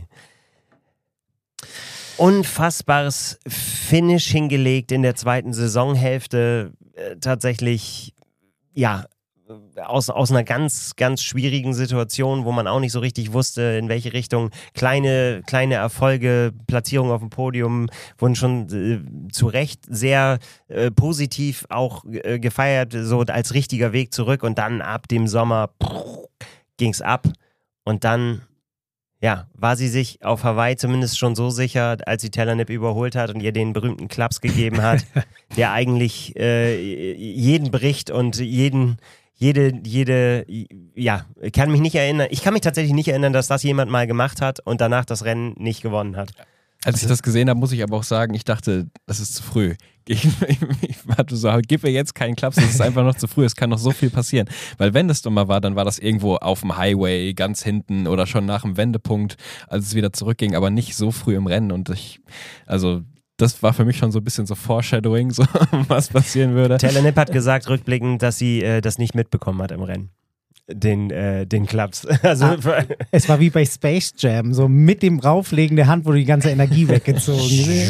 Unfassbares Finish hingelegt in der zweiten Saisonhälfte. Äh, tatsächlich, ja, aus, aus einer ganz, ganz schwierigen Situation, wo man auch nicht so richtig wusste, in welche Richtung. Kleine, kleine Erfolge, Platzierungen auf dem Podium wurden schon äh, zu Recht sehr äh, positiv auch äh, gefeiert, so als richtiger Weg zurück. Und dann ab dem Sommer ging es ab. Und dann, ja, war sie sich auf Hawaii zumindest schon so sicher, als sie Taylor Knipp überholt hat und ihr den berühmten Klaps gegeben hat, der eigentlich äh, jeden bricht und jeden, jede, jede, ja, kann mich nicht erinnern. Ich kann mich tatsächlich nicht erinnern, dass das jemand mal gemacht hat und danach das Rennen nicht gewonnen hat. Als ich das gesehen habe, muss ich aber auch sagen, ich dachte, das ist zu früh. Ich, ich, ich warte so, gib mir jetzt keinen Klaps, das ist einfach noch zu früh, es kann noch so viel passieren. Weil wenn das doch mal war, dann war das irgendwo auf dem Highway, ganz hinten oder schon nach dem Wendepunkt, als es wieder zurückging, aber nicht so früh im Rennen. Und ich, also das war für mich schon so ein bisschen so Foreshadowing, so was passieren würde. Taylor Knipp hat gesagt, rückblickend, dass sie äh, das nicht mitbekommen hat im Rennen. Den, äh, den Klaps. Also, ah, es war wie bei Space Jam, so mit dem Rauflegen der Hand wurde die ganze Energie weggezogen.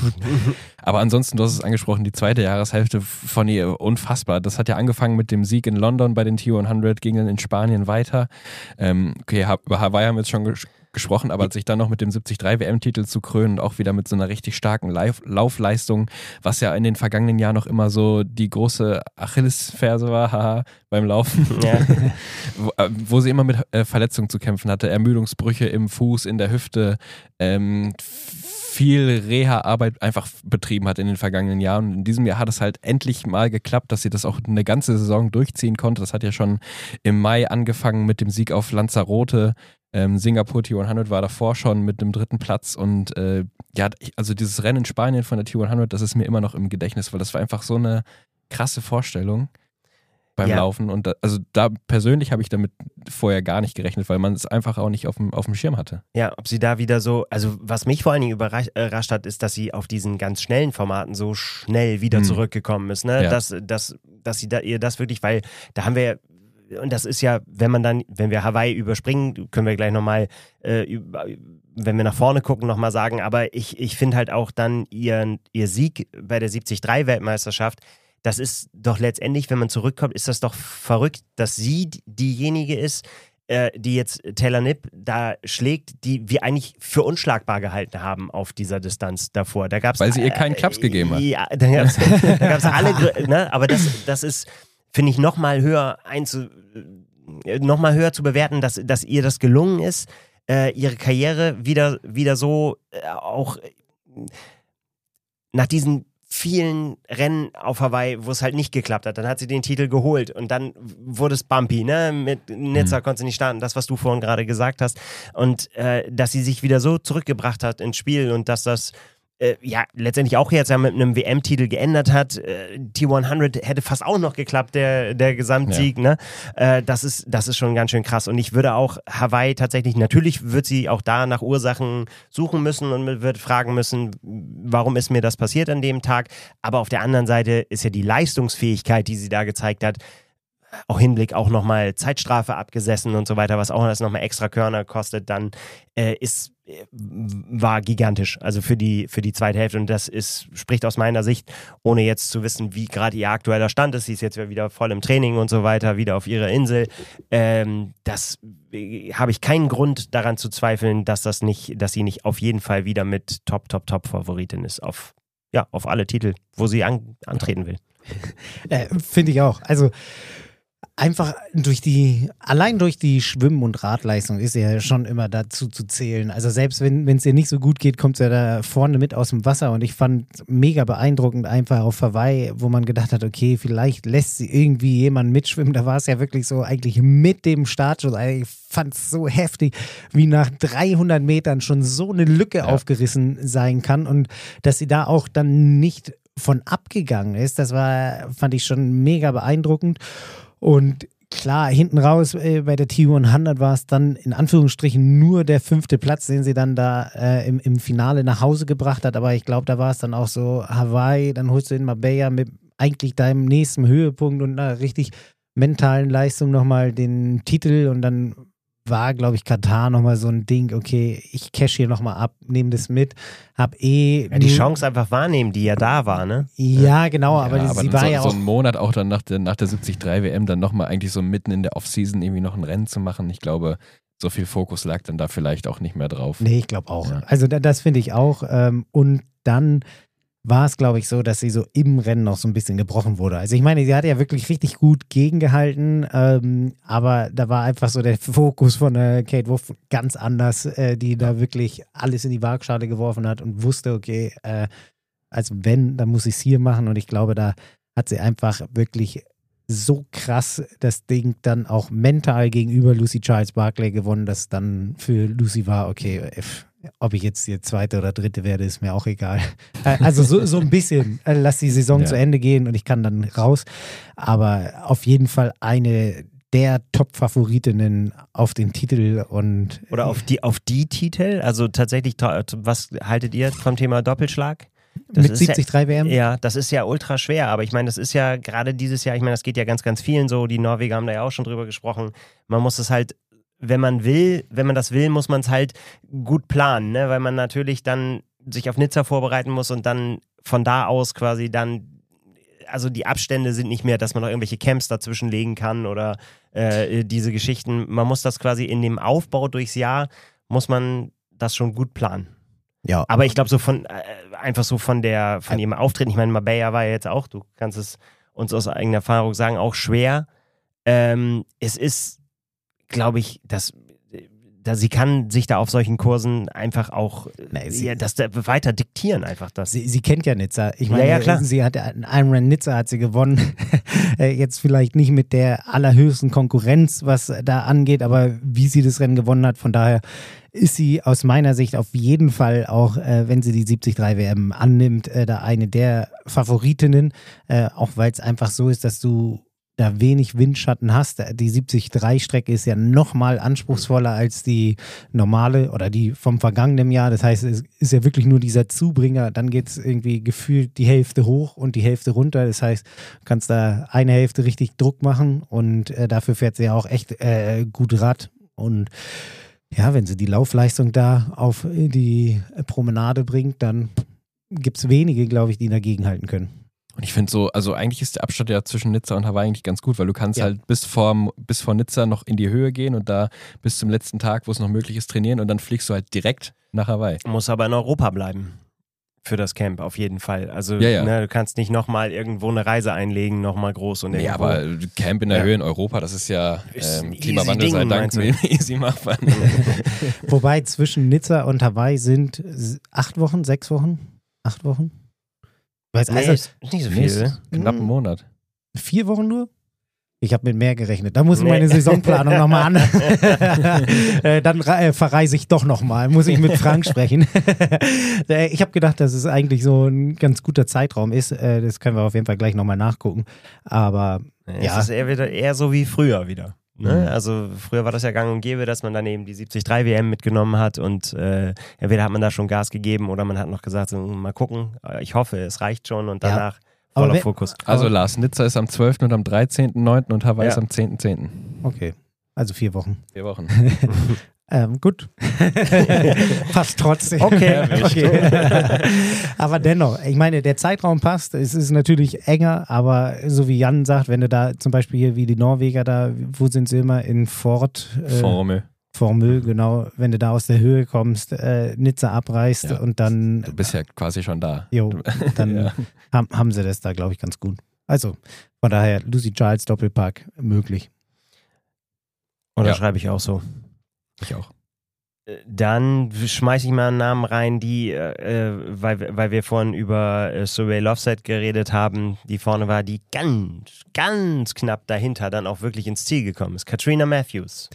Aber ansonsten, du hast es angesprochen, die zweite Jahreshälfte von ihr unfassbar. Das hat ja angefangen mit dem Sieg in London bei den T hundert, ging dann in Spanien weiter. Ähm, okay, über Hawaii haben wir jetzt schon ges- gesprochen, aber sich dann noch mit dem siebzig drei W M-Titel zu krönen und auch wieder mit so einer richtig starken Lauf- Laufleistung, was ja in den vergangenen Jahren noch immer so die große Achillesferse war, haha, beim Laufen, ja. wo, wo sie immer mit äh, Verletzungen zu kämpfen hatte, Ermüdungsbrüche im Fuß, in der Hüfte, ähm, viel Reha-Arbeit einfach betrieben hat in den vergangenen Jahren. Und in diesem Jahr hat es halt endlich mal geklappt, dass sie das auch eine ganze Saison durchziehen konnte. Das hat ja schon im Mai angefangen mit dem Sieg auf Lanzarote. Ähm, Singapur T hundert war davor schon mit dem dritten Platz und äh, ja, also dieses Rennen in Spanien von der T hundert, das ist mir immer noch im Gedächtnis, weil das war einfach so eine krasse Vorstellung beim ja. Laufen und da, also da persönlich habe ich damit vorher gar nicht gerechnet, weil man es einfach auch nicht auf dem, auf dem Schirm hatte. Ja, ob sie da wieder so, also was mich vor allen Dingen überrascht hat, ist, dass sie auf diesen ganz schnellen Formaten so schnell wieder hm. zurückgekommen ist, ne? Ja. Dass, dass, dass sie da ihr das wirklich, weil da haben wir und das ist ja, wenn man dann, wenn wir Hawaii überspringen, können wir gleich nochmal, äh, wenn wir nach vorne gucken, nochmal sagen, aber ich, ich finde halt auch dann ihren, ihr Sieg bei der siebzig drei Weltmeisterschaft, das ist doch letztendlich, wenn man zurückkommt, ist das doch verrückt, dass sie diejenige ist, äh, die jetzt Taylor Knipp da schlägt, die wir eigentlich für unschlagbar gehalten haben auf dieser Distanz davor. Da gab's, Weil sie ihr keinen Klaps äh, gegeben hat. Ja, da gab es da gab's alle, ne? Aber das, das ist, finde ich, nochmal höher einzu, noch mal höher zu bewerten, dass, dass ihr das gelungen ist, äh, ihre Karriere wieder, wieder so äh, auch nach diesen vielen Rennen auf Hawaii, wo es halt nicht geklappt hat. Dann hat sie den Titel geholt und dann wurde es bumpy, ne? Mit Nizza mhm. konnte sie nicht starten, das, was du vorhin gerade gesagt hast. Und äh, dass sie sich wieder so zurückgebracht hat ins Spiel und dass das Äh, ja, letztendlich auch jetzt ja mit einem W M-Titel geändert hat. Äh, T hundert hätte fast auch noch geklappt, der, der Gesamtsieg, ja. ne? Äh, das ist, das ist schon ganz schön krass. Und ich würde auch Hawaii tatsächlich, natürlich wird sie auch da nach Ursachen suchen müssen und wird fragen müssen, warum ist mir das passiert an dem Tag? Aber auf der anderen Seite ist ja die Leistungsfähigkeit, die sie da gezeigt hat, auch Hinblick auch nochmal Zeitstrafe abgesessen und so weiter, was auch das nochmal extra Körner kostet, dann äh, ist, war gigantisch, also für die, für die zweite Hälfte und das ist, spricht aus meiner Sicht, ohne jetzt zu wissen, wie gerade ihr aktueller Stand ist, sie ist jetzt wieder voll im Training und so weiter, wieder auf ihrer Insel, ähm, das äh, habe ich keinen Grund daran zu zweifeln, dass das nicht, dass sie nicht auf jeden Fall wieder mit Top, Top, Top Favoritin ist, auf, ja, auf alle Titel, wo sie an, antreten will. äh, Finde ich auch, also Einfach durch die, allein durch die Schwimm- und Radleistung ist er ja schon immer dazu zu zählen. Also selbst wenn es ihr nicht so gut geht, kommt sie ja da vorne mit aus dem Wasser und ich fand mega beeindruckend einfach auf Hawaii, wo man gedacht hat, okay, vielleicht lässt sie irgendwie jemanden mitschwimmen. Da war es ja wirklich so eigentlich mit dem Startschuss. Ich fand es so heftig, wie nach dreihundert Metern schon so eine Lücke ja. aufgerissen sein kann und dass sie da auch dann nicht von abgegangen ist. Das war, fand ich schon mega beeindruckend. Und klar, hinten raus äh, bei der T hundert war es dann in Anführungsstrichen nur der fünfte Platz, den sie dann da äh, im, im Finale nach Hause gebracht hat. Aber ich glaube, da war es dann auch so, Hawaii, dann holst du in Marbella mit eigentlich deinem nächsten Höhepunkt und einer richtig mentalen Leistung nochmal den Titel und dann war, glaube ich, Katar nochmal so ein Ding, okay, ich cash hier nochmal ab, nehme das mit, hab eh... Ja, die Chance einfach wahrnehmen, die ja da war, ne? Ja, genau, ja, aber, aber sie war so, ja auch... so einen Monat auch dann nach der, nach der siebzig drei W M dann nochmal eigentlich so mitten in der Offseason irgendwie noch ein Rennen zu machen, ich glaube, so viel Fokus lag dann da vielleicht auch nicht mehr drauf. Nee, ich glaube auch. Ja. Also das finde ich auch. Und dann war es, glaube ich, so, dass sie so im Rennen noch so ein bisschen gebrochen wurde. Also ich meine, sie hat ja wirklich richtig gut gegengehalten, ähm, aber da war einfach so der Fokus von äh, Kate Wolf ganz anders, äh, die da wirklich alles in die Waagschale geworfen hat und wusste, okay, äh, also wenn, dann muss ich es hier machen und ich glaube, da hat sie einfach wirklich so krass das Ding dann auch mental gegenüber Lucy Charles Barclay gewonnen, dass dann für Lucy war, okay, if, ob ich jetzt die zweite oder dritte werde, ist mir auch egal. Also so, so ein bisschen, lass die Saison ja. zu Ende gehen und ich kann dann raus. Aber auf jeden Fall eine der Top-Favoritinnen auf den Titel und... Oder auf die, auf die Titel? Also tatsächlich, was haltet ihr vom Thema Doppelschlag? Das mit siebzig drei W M? Ja, das ist ja ultra schwer, aber ich meine, das ist ja gerade dieses Jahr, ich meine, das geht ja ganz, ganz vielen so, die Norweger haben da ja auch schon drüber gesprochen, man muss es halt, wenn man will, wenn man das will, muss man es halt gut planen, ne? Weil man natürlich dann sich auf Nizza vorbereiten muss und dann von da aus quasi dann, also die Abstände sind nicht mehr, dass man noch irgendwelche Camps dazwischen legen kann oder äh, diese Geschichten, man muss das quasi in dem Aufbau durchs Jahr, muss man das schon gut planen. Ja. Aber ich glaube, so von äh, einfach so von der von ihrem Auftreten, ich meine, Marbella war ja jetzt auch, du kannst es uns aus eigener Erfahrung sagen, auch schwer. Ähm, es ist, glaube ich, dass da, sie kann sich da auf solchen Kursen einfach auch nee, sie, ja, das da weiter diktieren einfach das. Sie, sie kennt ja Nizza. Ich meine, ja, ja, klar. sie hat einen Ironman Nizza hat sie gewonnen. Jetzt vielleicht nicht mit der allerhöchsten Konkurrenz, was da angeht, aber wie sie das Rennen gewonnen hat, von daher ist sie aus meiner Sicht auf jeden Fall auch, äh, wenn sie die siebzig drei W M annimmt, äh, da eine der Favoritinnen, äh, auch weil es einfach so ist, dass du da wenig Windschatten hast. Die siebzig drei Strecke ist ja nochmal anspruchsvoller als die normale oder die vom vergangenen Jahr. Das heißt, es ist ja wirklich nur dieser Zubringer. Dann geht es irgendwie gefühlt die Hälfte hoch und die Hälfte runter. Das heißt, du kannst da eine Hälfte richtig Druck machen und äh, dafür fährt sie ja auch echt äh, gut Rad. Und ja, wenn sie die Laufleistung da auf die Promenade bringt, dann gibt es wenige, glaube ich, die dagegenhalten können. Und ich finde so, also eigentlich ist der Abstand ja zwischen Nizza und Hawaii eigentlich ganz gut, weil du kannst ja. halt bis vor, bis vor Nizza noch in die Höhe gehen und da bis zum letzten Tag, wo es noch möglich ist, trainieren und dann fliegst du halt direkt nach Hawaii. Muss aber in Europa bleiben. Für das Camp, auf jeden Fall. Also ja, ja. Ne, du kannst nicht nochmal irgendwo eine Reise einlegen, nochmal groß und irgendwo. Ja, aber Camp in der ja. Höhe in Europa, das ist ja ist ähm, Klimawandel sei Dank easy machbar. Wobei zwischen Nizza und Hawaii sind acht Wochen, sechs Wochen, acht Wochen? Weiß nee, also, ist nicht so viel. Nee, knapp einen Monat. Vier Wochen nur? Ich habe mit mehr gerechnet. Da muss ich nee. meine Saisonplanung nochmal an. äh, dann äh, verreise ich doch nochmal. Muss ich mit Frank sprechen. Ich habe gedacht, dass es eigentlich so ein ganz guter Zeitraum ist. Äh, das können wir auf jeden Fall gleich nochmal nachgucken. Aber ja. ja. Es ist eher, wieder, eher so wie früher wieder. Ne? Mhm. Also früher war das ja gang und gäbe, dass man dann eben die siebzig drei W M mitgenommen hat und äh, entweder hat man da schon Gas gegeben oder man hat noch gesagt, so, mal gucken, ich hoffe, es reicht schon und danach ja. voller wenn, Fokus. Also Lars, Nizza ist am zwölften und am dreizehnten neunten und Hawaii ja. ist am zehnten zehnten Okay, also vier Wochen. Vier Wochen. Ähm, gut. Passt trotzdem. Okay. okay. Aber dennoch, ich meine, der Zeitraum passt. Es ist natürlich enger, aber so wie Jan sagt, wenn du da zum Beispiel hier wie die Norweger da, wo sind sie immer? In Fort. Äh, Formel. Formel, genau. Wenn du da aus der Höhe kommst, äh, Nizza abreißt ja. und dann. Du bist ja quasi schon da. Jo, dann ja. haben, haben sie das da, glaube ich, ganz gut. Also von daher Lucy Charles Doppelpack möglich. Oder Ja. schreibe ich auch so. Ich auch. Dann schmeiße ich mal einen Namen rein, die, äh, weil, weil wir vorhin über äh, Surrey Loveside geredet haben, die vorne war, die ganz, ganz knapp dahinter dann auch wirklich ins Ziel gekommen ist. Katrina Matthews.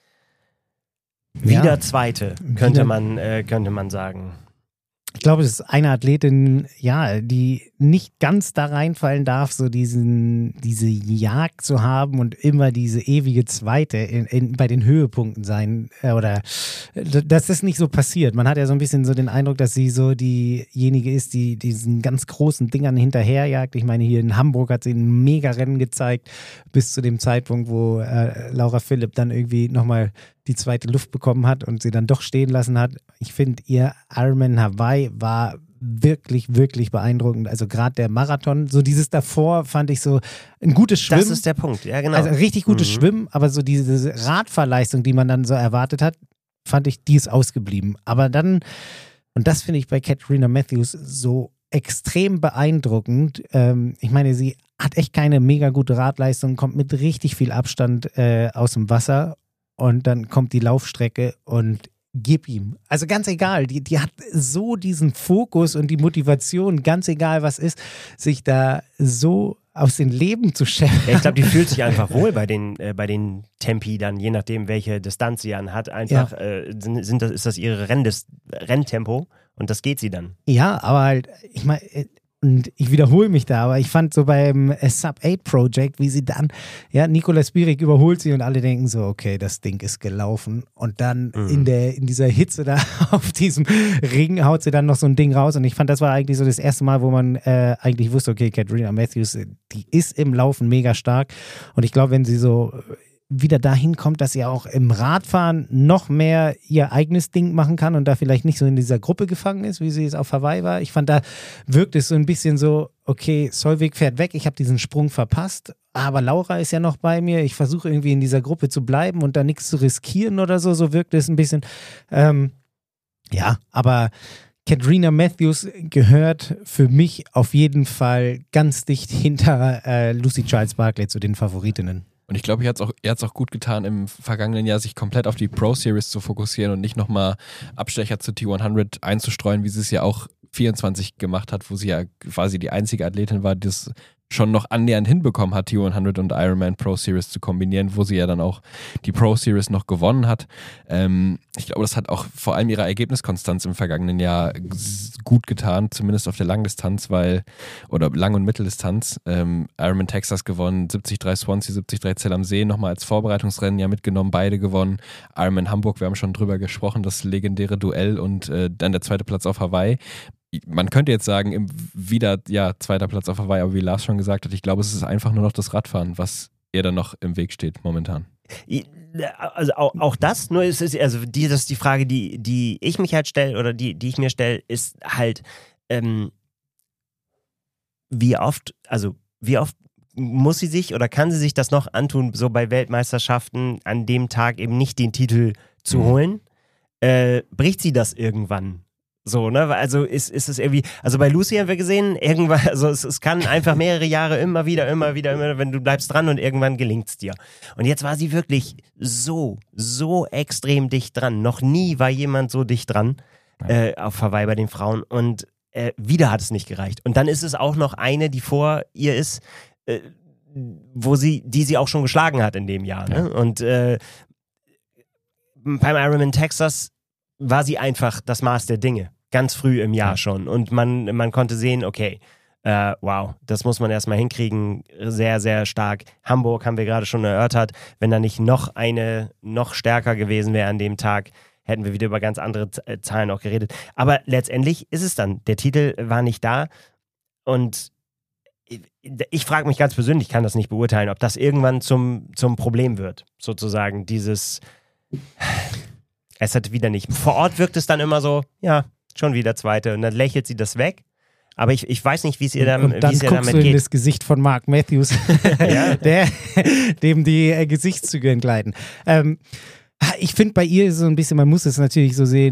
Wieder Ja. Zweite, könnte Wieder- man, äh, könnte man sagen. Ich glaube, das ist eine Athletin, ja, die nicht ganz da reinfallen darf, so diesen, diese Jagd zu haben und immer diese ewige Zweite in, in, bei den Höhepunkten sein. äh, Oder d- dass das nicht so passiert. Man hat ja so ein bisschen so den Eindruck, dass sie so diejenige ist, die diesen ganz großen Dingern hinterherjagt. Ich meine, hier in Hamburg hat sie ein Mega-Rennen gezeigt, bis zu dem Zeitpunkt, wo äh, Laura Philipp dann irgendwie nochmal die zweite Luft bekommen hat und sie dann doch stehen lassen hat. Ich finde, ihr Ironman Hawaii war wirklich, wirklich beeindruckend. Also gerade der Marathon, so dieses davor fand ich so ein gutes Schwimmen. Das ist der Punkt, ja genau. Also richtig gutes Mhm. Schwimmen, aber so diese Radfahrleistung, die man dann so erwartet hat, fand ich, die ist ausgeblieben. Aber dann, und das finde ich bei Katrina Matthews so extrem beeindruckend. Ähm, ich meine, sie hat echt keine mega gute Radleistung, kommt mit richtig viel Abstand äh, aus dem Wasser. Und dann kommt die Laufstrecke und gib ihm. Also ganz egal, die, die hat so diesen Fokus und die Motivation, ganz egal was ist, sich da so aus dem Leben zu schämen. Ja, ich glaube, die fühlt sich einfach wohl bei den, äh, bei den Tempi dann, je nachdem, welche Distanz sie dann hat. Einfach äh, sind, sind das, ist das ihre Renndis- Renntempo und das geht sie dann. Ja, aber halt, ich meine, und ich wiederhole mich da, aber ich fand so beim äh, Sub acht Project, wie sie dann, ja, Nicola Spirik überholt sie und alle denken so, okay, das Ding ist gelaufen. Und dann Mhm. in der in dieser Hitze da auf diesem Ring haut sie dann noch so ein Ding raus. Und ich fand, das war eigentlich so das erste Mal, wo man äh, eigentlich wusste, okay, Katrina Matthews, die ist im Laufen mega stark. Und ich glaube, wenn sie so wieder dahin kommt, dass sie auch im Radfahren noch mehr ihr eigenes Ding machen kann und da vielleicht nicht so in dieser Gruppe gefangen ist, wie sie es auf Hawaii war. Ich fand, da wirkt es so ein bisschen so, okay, Solveig fährt weg, ich habe diesen Sprung verpasst, aber Laura ist ja noch bei mir, ich versuche irgendwie in dieser Gruppe zu bleiben und da nichts zu riskieren oder so, so wirkt es ein bisschen. Ähm, ja, aber Katrina Matthews gehört für mich auf jeden Fall ganz dicht hinter äh, Lucy Charles Barclay zu den Favoritinnen. Und ich glaube, ihr hat es auch, ihr hat's auch gut getan, im vergangenen Jahr sich komplett auf die Pro Series zu fokussieren und nicht nochmal Abstecher zu T hundert einzustreuen, wie sie es ja auch vierundzwanzig gemacht hat, wo sie ja quasi die einzige Athletin war, die es schon noch annähernd hinbekommen hat, T hundert und Ironman Pro Series zu kombinieren, wo sie ja dann auch die Pro Series noch gewonnen hat. Ähm, ich glaube, das hat auch vor allem ihre Ergebniskonstanz im vergangenen Jahr gut getan, zumindest auf der Langdistanz, weil, oder Lang- und Mitteldistanz. Ähm, Ironman Texas gewonnen, siebzig Komma drei Swansea, siebzig Komma drei Zell am See, nochmal als Vorbereitungsrennen ja mitgenommen, beide gewonnen. Ironman Hamburg, wir haben schon drüber gesprochen, das legendäre Duell und äh, dann der zweite Platz auf Hawaii. Man könnte jetzt sagen, im wieder, ja, zweiter Platz auf Hawaii, aber wie Lars schon gesagt hat, ich glaube, es ist einfach nur noch das Radfahren, was ihr dann noch im Weg steht momentan. Also auch, auch das, nur ist es, also die, das ist die Frage, die, die ich mich halt stelle oder die, die ich mir stelle, ist halt, ähm, wie oft, also wie oft muss sie sich oder kann sie sich das noch antun, so bei Weltmeisterschaften an dem Tag eben nicht den Titel zu Mhm. holen? Äh, bricht sie das irgendwann? So, ne? Also ist, ist es irgendwie, also bei Lucy haben wir gesehen, irgendwann, also es, es kann einfach mehrere Jahre immer wieder, immer wieder, immer, wenn du bleibst dran und irgendwann gelingt es dir. Und jetzt war sie wirklich so, so extrem dicht dran. Noch nie war jemand so dicht dran äh, auf Hawaii bei den Frauen und äh, wieder hat es nicht gereicht. Und dann ist es auch noch eine, die vor ihr ist, äh, wo sie, die sie auch schon geschlagen hat in dem Jahr. Ne? Ja. Und äh, beim Ironman Texas war sie einfach das Maß der Dinge. Ganz früh im Jahr Ja. schon. Und man, man konnte sehen, okay, äh, wow, das muss man erstmal hinkriegen. Sehr, sehr stark. Hamburg haben wir gerade schon erörtert. Wenn da nicht noch eine, noch stärker gewesen wäre an dem Tag, hätten wir wieder über ganz andere Z- äh, Zahlen auch geredet. Aber letztendlich ist es dann. Der Titel war nicht da. Und ich, ich frage mich ganz persönlich, kann das nicht beurteilen, ob das irgendwann zum, zum Problem wird. Sozusagen dieses... Es hat wieder nicht. Vor Ort wirkt es dann immer so, ja, schon wieder Zweite. Und dann lächelt sie das weg. Aber ich, ich weiß nicht, wie es ihr, dann, Und dann wie es ihr guckst damit du in geht. das Gesicht von Mark Matthews, Ja. der, dem die äh, Gesichtszüge entgleiten. Ähm, ich finde, bei ihr ist so ein bisschen, man muss es natürlich so sehen,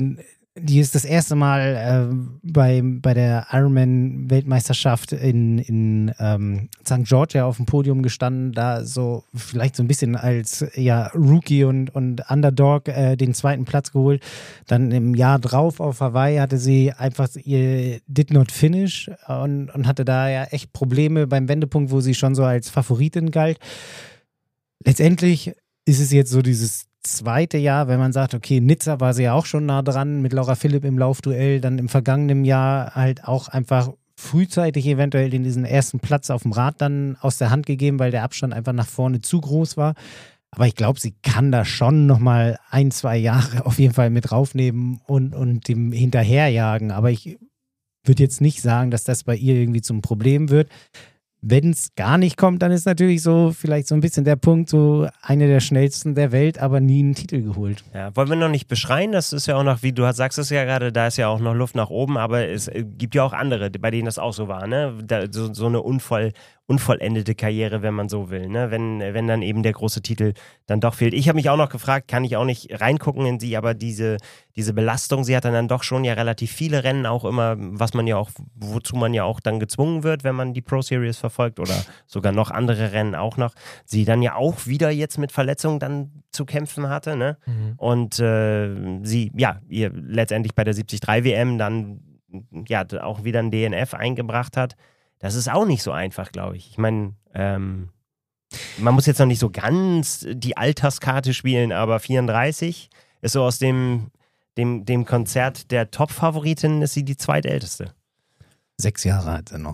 die ist das erste Mal äh, bei, bei der Ironman-Weltmeisterschaft in, in ähm, Sankt George auf dem Podium gestanden, da so vielleicht so ein bisschen als ja, Rookie und, und Underdog äh, den zweiten Platz geholt. Dann im Jahr drauf auf Hawaii hatte sie einfach ihr Did Not Finish und, und hatte da ja echt Probleme beim Wendepunkt, wo sie schon so als Favoritin galt. Letztendlich ist es jetzt so dieses zweite Jahr, wenn man sagt, okay, Nizza war sie ja auch schon nah dran mit Laura Philipp im Laufduell, dann im vergangenen Jahr halt auch einfach frühzeitig eventuell in diesen ersten Platz auf dem Rad dann aus der Hand gegeben, weil der Abstand einfach nach vorne zu groß war. Aber ich glaube, sie kann da schon nochmal ein, zwei Jahre auf jeden Fall mit raufnehmen und, und dem hinterherjagen. Aber ich würde jetzt nicht sagen, dass das bei ihr irgendwie zum Problem wird. Wenn es gar nicht kommt, dann ist natürlich so vielleicht so ein bisschen der Punkt, so eine der schnellsten der Welt, aber nie einen Titel geholt. Ja, wollen wir noch nicht beschreien, das ist ja auch noch, wie du sagst es ja gerade, da ist ja auch noch Luft nach oben, aber es gibt ja auch andere, bei denen das auch so war, ne? Da, so, so eine unvoll, unvollendete Karriere, wenn man so will, ne? Wenn, wenn dann eben der große Titel dann doch fehlt. Ich habe mich auch noch gefragt, kann ich auch nicht reingucken in sie, aber diese, diese Belastung, sie hat dann, dann doch schon ja relativ viele Rennen auch immer, was man ja auch, wozu man ja auch dann gezwungen wird, wenn man die Pro Series verfolgt oder sogar noch andere Rennen auch noch. Sie dann ja auch wieder jetzt mit Verletzungen dann zu kämpfen hatte, ne? Mhm. Und äh, sie, ja, ihr letztendlich bei der siebzig drei W M dann ja auch wieder ein D N F eingebracht hat. Das ist auch nicht so einfach, glaube ich. Ich meine, ähm, man muss jetzt noch nicht so ganz die Alterskarte spielen, aber vierunddreißig ist so aus dem, dem, dem Konzert der Top-Favoritinnen ist sie die zweitälteste. Sechs Jahre hat sie noch.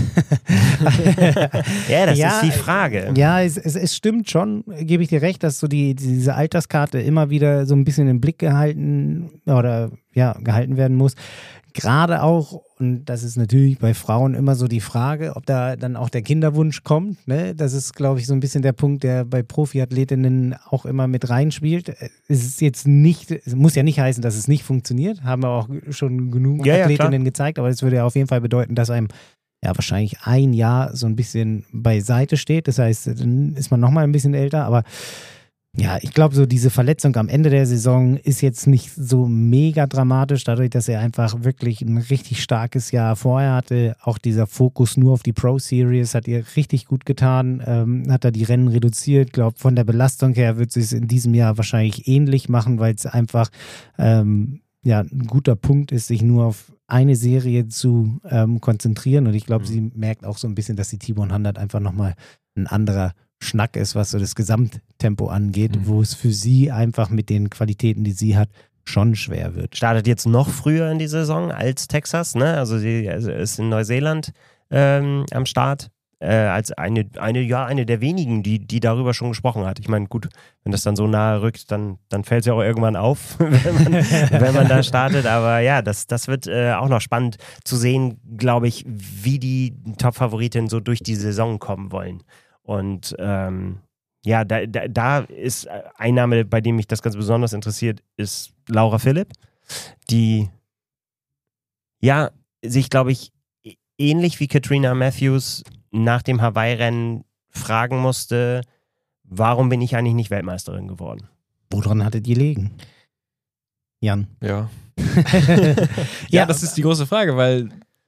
Ja, das ja, ist die Frage. Ja, es, es, es stimmt schon, gebe ich dir recht, dass so die, diese Alterskarte immer wieder so ein bisschen im Blick gehalten oder ja, gehalten werden muss. Gerade auch, und das ist natürlich bei Frauen immer so die Frage, ob da dann auch der Kinderwunsch kommt. Ne? Das ist, glaube ich, so ein bisschen der Punkt, der bei Profiathletinnen auch immer mit reinspielt. Es ist jetzt nicht, es muss ja nicht heißen, dass es nicht funktioniert. Haben wir auch schon genug ja, Athletinnen ja, gezeigt, aber es würde ja auf jeden Fall bedeuten, dass einem ja wahrscheinlich ein Jahr so ein bisschen beiseite steht. Das heißt, dann ist man nochmal ein bisschen älter, aber ja, ich glaube, so diese Verletzung am Ende der Saison ist jetzt nicht so mega dramatisch, dadurch, dass er einfach wirklich ein richtig starkes Jahr vorher hatte. Auch dieser Fokus nur auf die Pro Series hat ihr richtig gut getan, ähm, hat er die Rennen reduziert. Ich glaube, von der Belastung her wird sie es in diesem Jahr wahrscheinlich ähnlich machen, weil es einfach ähm, ja, ein guter Punkt ist, sich nur auf eine Serie zu ähm, konzentrieren. Und ich glaube, mhm. sie merkt auch so ein bisschen, dass die T hundert einfach nochmal ein anderer Schnack ist, was so das Gesamttempo angeht, mhm. wo es für sie einfach mit den Qualitäten, die sie hat, schon schwer wird. Startet jetzt noch früher in die Saison als Texas, ne? Also sie ist in Neuseeland ähm, am Start, äh, als eine, eine, ja, eine der wenigen, die, die darüber schon gesprochen hat. Ich meine, gut, wenn das dann so nahe rückt, dann, dann fällt es ja auch irgendwann auf, wenn man, wenn man da startet. Aber ja, das, das wird äh, auch noch spannend zu sehen, glaube ich, wie die Top-Favoritinnen so durch die Saison kommen wollen. Und ähm, ja, da, da, da ist ein Name, bei dem mich das ganz besonders interessiert, ist Laura Philipp, die ja sich, glaube ich, ähnlich wie Katrina Matthews nach dem Hawaii-Rennen fragen musste, warum bin ich eigentlich nicht Weltmeisterin geworden? Woran hattet ihr liegen? Jan? Ja. ja, ja, das ist die große Frage, weil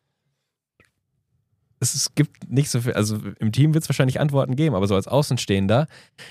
es gibt nicht so viel, also im Team wird es wahrscheinlich Antworten geben, aber so als Außenstehender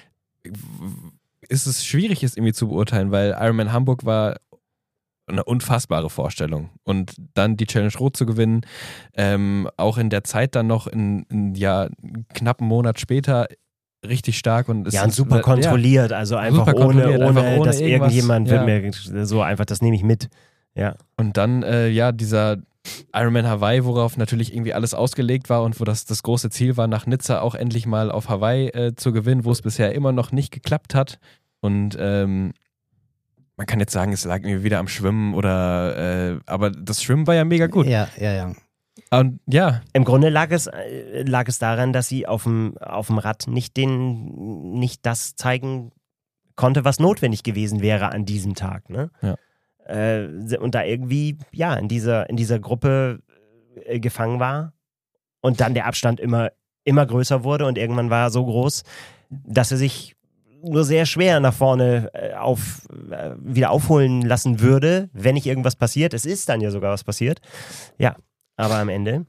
ist es schwierig, es irgendwie zu beurteilen, weil Ironman Hamburg war eine unfassbare Vorstellung. Und dann die Challenge Rot zu gewinnen, ähm, auch in der Zeit dann noch in, in ja, knapp einen Monat später richtig stark und ja, und super kontrolliert, ja, also einfach ohne, ohne, einfach ohne dass irgendjemand ja. wird mir so einfach, das nehme ich mit. Ja. Und dann, äh, ja, dieser Ironman Hawaii, worauf natürlich irgendwie alles ausgelegt war und wo das das große Ziel war, nach Nizza auch endlich mal auf Hawaii äh, zu gewinnen, wo es bisher immer noch nicht geklappt hat. Und ähm, man kann jetzt sagen, es lag irgendwie wieder am Schwimmen oder, äh, aber das Schwimmen war ja mega gut. Ja, ja, ja. Und ja. Im Grunde lag es, lag es daran, dass sie auf dem, auf dem Rad nicht, den, nicht das zeigen konnte, was notwendig gewesen wäre an diesem Tag. Ne? Ja. Äh, und da irgendwie, ja, in dieser, in dieser Gruppe äh, gefangen war und dann der Abstand immer, immer größer wurde und irgendwann war er so groß, dass er sich nur sehr schwer nach vorne äh, auf, äh, wieder aufholen lassen würde, wenn nicht irgendwas passiert. Es ist dann ja sogar was passiert. Ja, aber am Ende...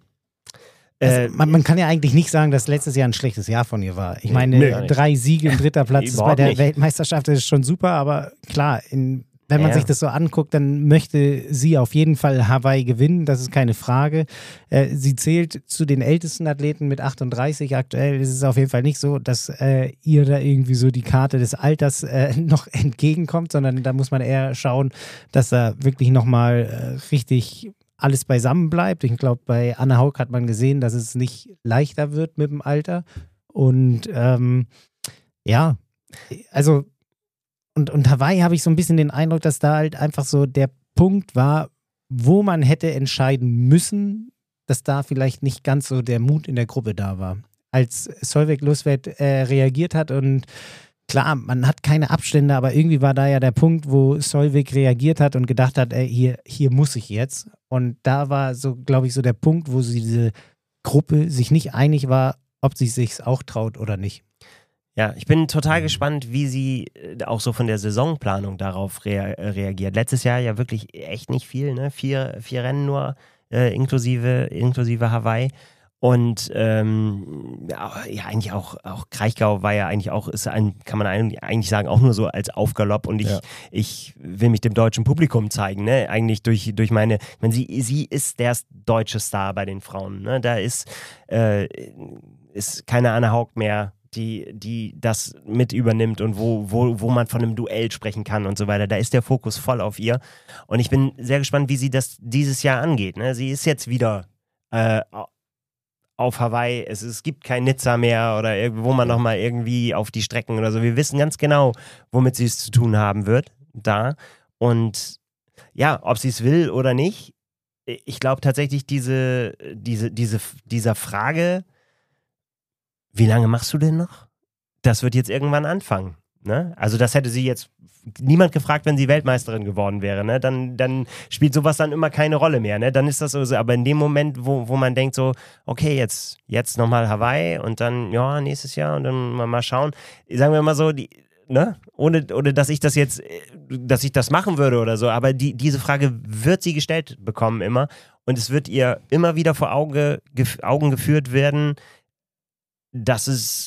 Also man, man kann ja eigentlich nicht sagen, dass letztes Jahr ein schlechtes Jahr von ihr war. Ich meine, nee, drei Siege im dritter Platz ist bei der nicht. Weltmeisterschaft ist schon super, aber klar, in, wenn man ja. sich das so anguckt, dann möchte sie auf jeden Fall Hawaii gewinnen, das ist keine Frage. Äh, sie zählt zu den ältesten Athleten mit achtunddreißig. Aktuell ist es auf jeden Fall nicht so, dass äh, ihr da irgendwie so die Karte des Alters äh, noch entgegenkommt, sondern da muss man eher schauen, dass da wirklich nochmal äh, richtig alles beisammen bleibt. Ich glaube, bei Anna Haug hat man gesehen, dass es nicht leichter wird mit dem Alter. Und ähm, ja, also und, und Hawaii habe ich so ein bisschen den Eindruck, dass da halt einfach so der Punkt war, wo man hätte entscheiden müssen, dass da vielleicht nicht ganz so der Mut in der Gruppe da war. Als Solveig Losvet äh, reagiert hat und klar, man hat keine Abstände, aber irgendwie war da ja der Punkt, wo Solveig reagiert hat und gedacht hat, ey, hier, hier muss ich jetzt. Und da war so, glaube ich, so der Punkt, wo sie diese Gruppe sich nicht einig war, ob sie sich auch traut oder nicht. Ja, ich bin total gespannt, wie sie auch so von der Saisonplanung darauf rea- reagiert. Letztes Jahr ja wirklich echt nicht viel, ne? Vier, vier Rennen nur, äh, inklusive, inklusive Hawaii. Und ähm, ja, ja, eigentlich auch, auch Kraichgau war ja eigentlich auch, ist ein, kann man eigentlich sagen, auch nur so als Aufgalopp. Und ich, ja. ich will mich dem deutschen Publikum zeigen, ne? Eigentlich durch, durch meine, ich meine, sie, sie ist der deutsche Star bei den Frauen. Ne? Da ist, äh, ist keine Anna Haug mehr, die, die das mit übernimmt und wo, wo, wo man von einem Duell sprechen kann und so weiter. Da ist der Fokus voll auf ihr. Und ich bin sehr gespannt, wie sie das dieses Jahr angeht. Ne? Sie ist jetzt wieder äh, auf Hawaii, es, es gibt kein Nizza mehr oder wo man nochmal irgendwie auf die Strecken oder so. Wir wissen ganz genau, womit sie es zu tun haben wird da. Und ja, ob sie es will oder nicht, ich glaube tatsächlich diese, diese, diese, dieser Frage, wie lange machst du denn noch? Das wird jetzt irgendwann anfangen. Ne? Also das hätte sie jetzt niemand gefragt, wenn sie Weltmeisterin geworden wäre. Ne? Dann, dann spielt sowas dann immer keine Rolle mehr. Ne? Dann ist das so. Aber in dem Moment, wo, wo man denkt so, okay, jetzt, jetzt nochmal Hawaii und dann, ja, nächstes Jahr und dann mal, mal schauen. Sagen wir mal so, die, ne? Ohne, ohne dass ich das jetzt, dass ich das machen würde oder so. Aber die, diese Frage wird sie gestellt bekommen immer. Und es wird ihr immer wieder vor Auge, gef- Augen geführt werden, dass es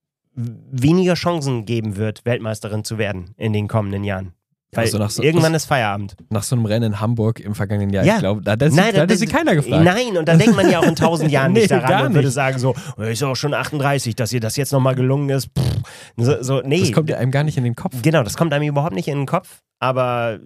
weniger Chancen geben wird, Weltmeisterin zu werden in den kommenden Jahren. Weil also so, irgendwann ist Feierabend. Nach so einem Rennen in Hamburg im vergangenen Jahr, ja. ich glaube, da hat sie, sie keiner gefragt. Nein, und da denkt man ja auch in tausend Jahren nee, nicht daran und nicht. würde sagen so, ist auch schon achtunddreißig, dass ihr das jetzt nochmal gelungen ist. Pff, so, so, nee. Das kommt ja einem gar nicht in den Kopf. Genau, das kommt einem überhaupt nicht in den Kopf, aber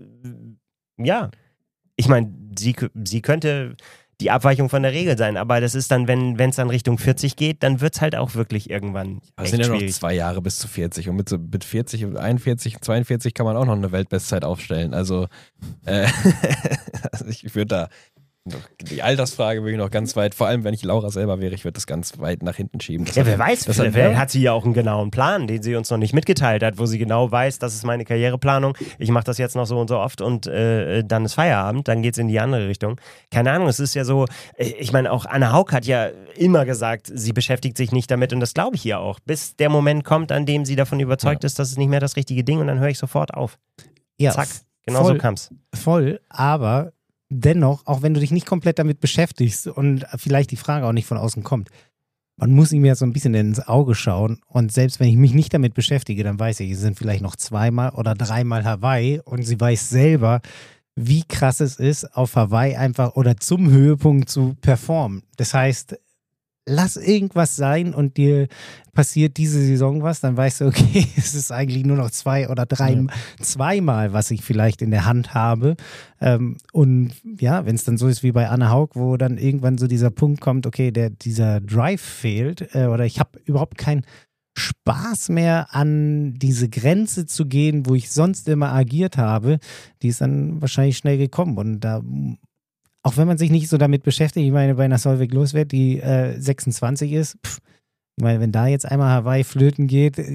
ja, ich meine, sie, sie könnte die Abweichung von der Regel sein, aber das ist dann, wenn es dann Richtung vierzig geht, dann wird es halt auch wirklich irgendwann Es sind ja noch zwei Jahre bis zu vierzig und mit, so, mit vierzig, einundvierzig, zweiundvierzig kann man auch noch eine Weltbestzeit aufstellen, also, äh, also ich würde da die Altersfrage würde ich noch ganz weit, vor allem wenn ich Laura selber wäre, ich würde das ganz weit nach hinten schieben. Das ja, hat, wer weiß, das vielleicht hat, hat sie ja auch einen genauen Plan, den sie uns noch nicht mitgeteilt hat, wo sie genau weiß, das ist meine Karriereplanung, ich mache das jetzt noch so und so oft und äh, dann ist Feierabend, dann geht es in die andere Richtung. Keine Ahnung, es ist ja so, ich meine auch Anna Haug hat ja immer gesagt, sie beschäftigt sich nicht damit und das glaube ich ihr auch, bis der Moment kommt, an dem sie davon überzeugt ja. ist, das ist nicht mehr das richtige Ding und dann höre ich sofort auf. Ja, zack, genau so kam's. Voll, aber dennoch, auch wenn du dich nicht komplett damit beschäftigst und vielleicht die Frage auch nicht von außen kommt, man muss ihm ja so ein bisschen ins Auge schauen und selbst wenn ich mich nicht damit beschäftige, dann weiß ich, es sind vielleicht noch zweimal oder dreimal Hawaii und sie weiß selber, wie krass es ist, auf Hawaii einfach oder zum Höhepunkt zu performen. Das heißt, lass irgendwas sein und dir passiert diese Saison was, dann weißt du, okay, es ist eigentlich nur noch zwei oder drei, ja. zweimal, was ich vielleicht in der Hand habe. Ähm, und ja, wenn es dann so ist wie bei Anna Haug, wo dann irgendwann so dieser Punkt kommt, okay, der, dieser Drive fehlt äh, oder ich habe überhaupt keinen Spaß mehr an diese Grenze zu gehen, wo ich sonst immer agiert habe, die ist dann wahrscheinlich schnell gekommen und da auch wenn man sich nicht so damit beschäftigt, ich meine, bei einer Solveig Losvet, die äh, sechsundzwanzig ist, pff, ich meine, wenn da jetzt einmal Hawaii flöten geht,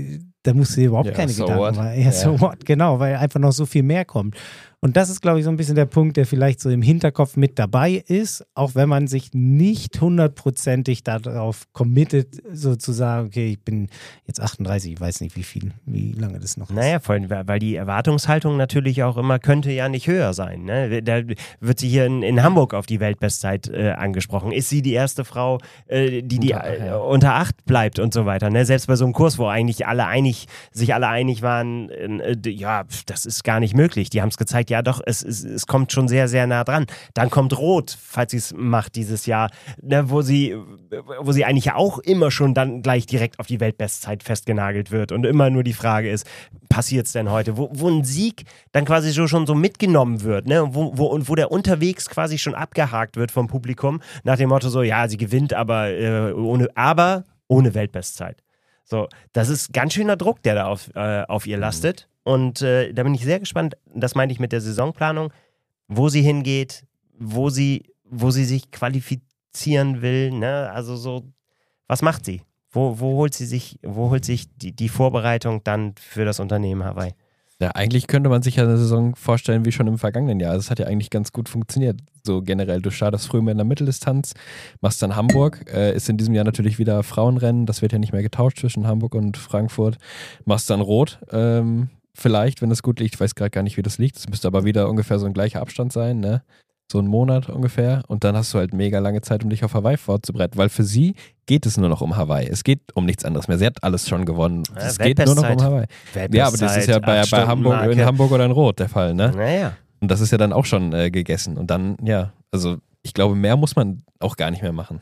da musst du dir überhaupt ja, keine so Gedanken what? machen. Ja, Ja. so what, genau, weil einfach noch so viel mehr kommt. Und das ist, glaube ich, so ein bisschen der Punkt, der vielleicht so im Hinterkopf mit dabei ist, auch wenn man sich nicht hundertprozentig darauf committet, so zu sagen, okay, ich bin jetzt achtunddreißig, ich weiß nicht, wie viel, wie lange das noch ist. Naja, vor allem, weil die Erwartungshaltung natürlich auch immer könnte ja nicht höher sein. Ne? Da wird sie hier in, in Hamburg auf die Weltbestzeit äh, angesprochen. Ist sie die erste Frau, äh, die, die Unter- äh, ja. unter acht bleibt und so weiter. Ne? Selbst bei so einem Kurs, wo eigentlich alle einig, sich alle einig waren, äh, ja, das ist gar nicht möglich. Die haben es gezeigt, ja doch, es, es, es kommt schon sehr, sehr nah dran. Dann kommt Rot, falls sie es macht dieses Jahr, ne, wo sie, wo sie eigentlich ja auch immer schon dann gleich direkt auf die Weltbestzeit festgenagelt wird und immer nur die Frage ist, passiert es denn heute? Wo, wo ein Sieg dann quasi so, schon so mitgenommen wird, ne? Wo, wo, und wo der unterwegs quasi schon abgehakt wird vom Publikum, nach dem Motto so, ja, sie gewinnt, aber äh, ohne, aber ohne Weltbestzeit. So, das ist ganz schöner Druck, der da auf, äh, auf ihr lastet. Und äh, da bin ich sehr gespannt, das meinte ich mit der Saisonplanung, wo sie hingeht, wo sie, wo sie sich qualifizieren will, ne? Also so, was macht sie? Wo, wo holt sie sich, wo holt sich die, die Vorbereitung dann für das Unternehmen Hawaii? Ja, eigentlich könnte man sich ja eine Saison vorstellen wie schon im vergangenen Jahr. Das hat ja eigentlich ganz gut funktioniert. So generell, du startest früh mit einer Mitteldistanz, machst dann Hamburg, äh, ist in diesem Jahr natürlich wieder Frauenrennen, das wird ja nicht mehr getauscht zwischen Hamburg und Frankfurt. Machst dann Rot, ähm, vielleicht, wenn es gut liegt, ich weiß gerade gar nicht, wie das liegt. Es müsste aber wieder ungefähr so ein gleicher Abstand sein, ne? So ein Monat ungefähr. Und dann hast du halt mega lange Zeit, um dich auf Hawaii vorzubereiten, weil für sie geht es nur noch um Hawaii. Es geht um nichts anderes mehr. Sie hat alles schon gewonnen. Ja, es geht nur noch um Hawaii. Ja, aber das ist ja bei, bei Hamburg, in Hamburg oder in Rot der Fall, ne? Naja. Und das ist ja dann auch schon äh, gegessen. Und dann, ja, also ich glaube, mehr muss man auch gar nicht mehr machen.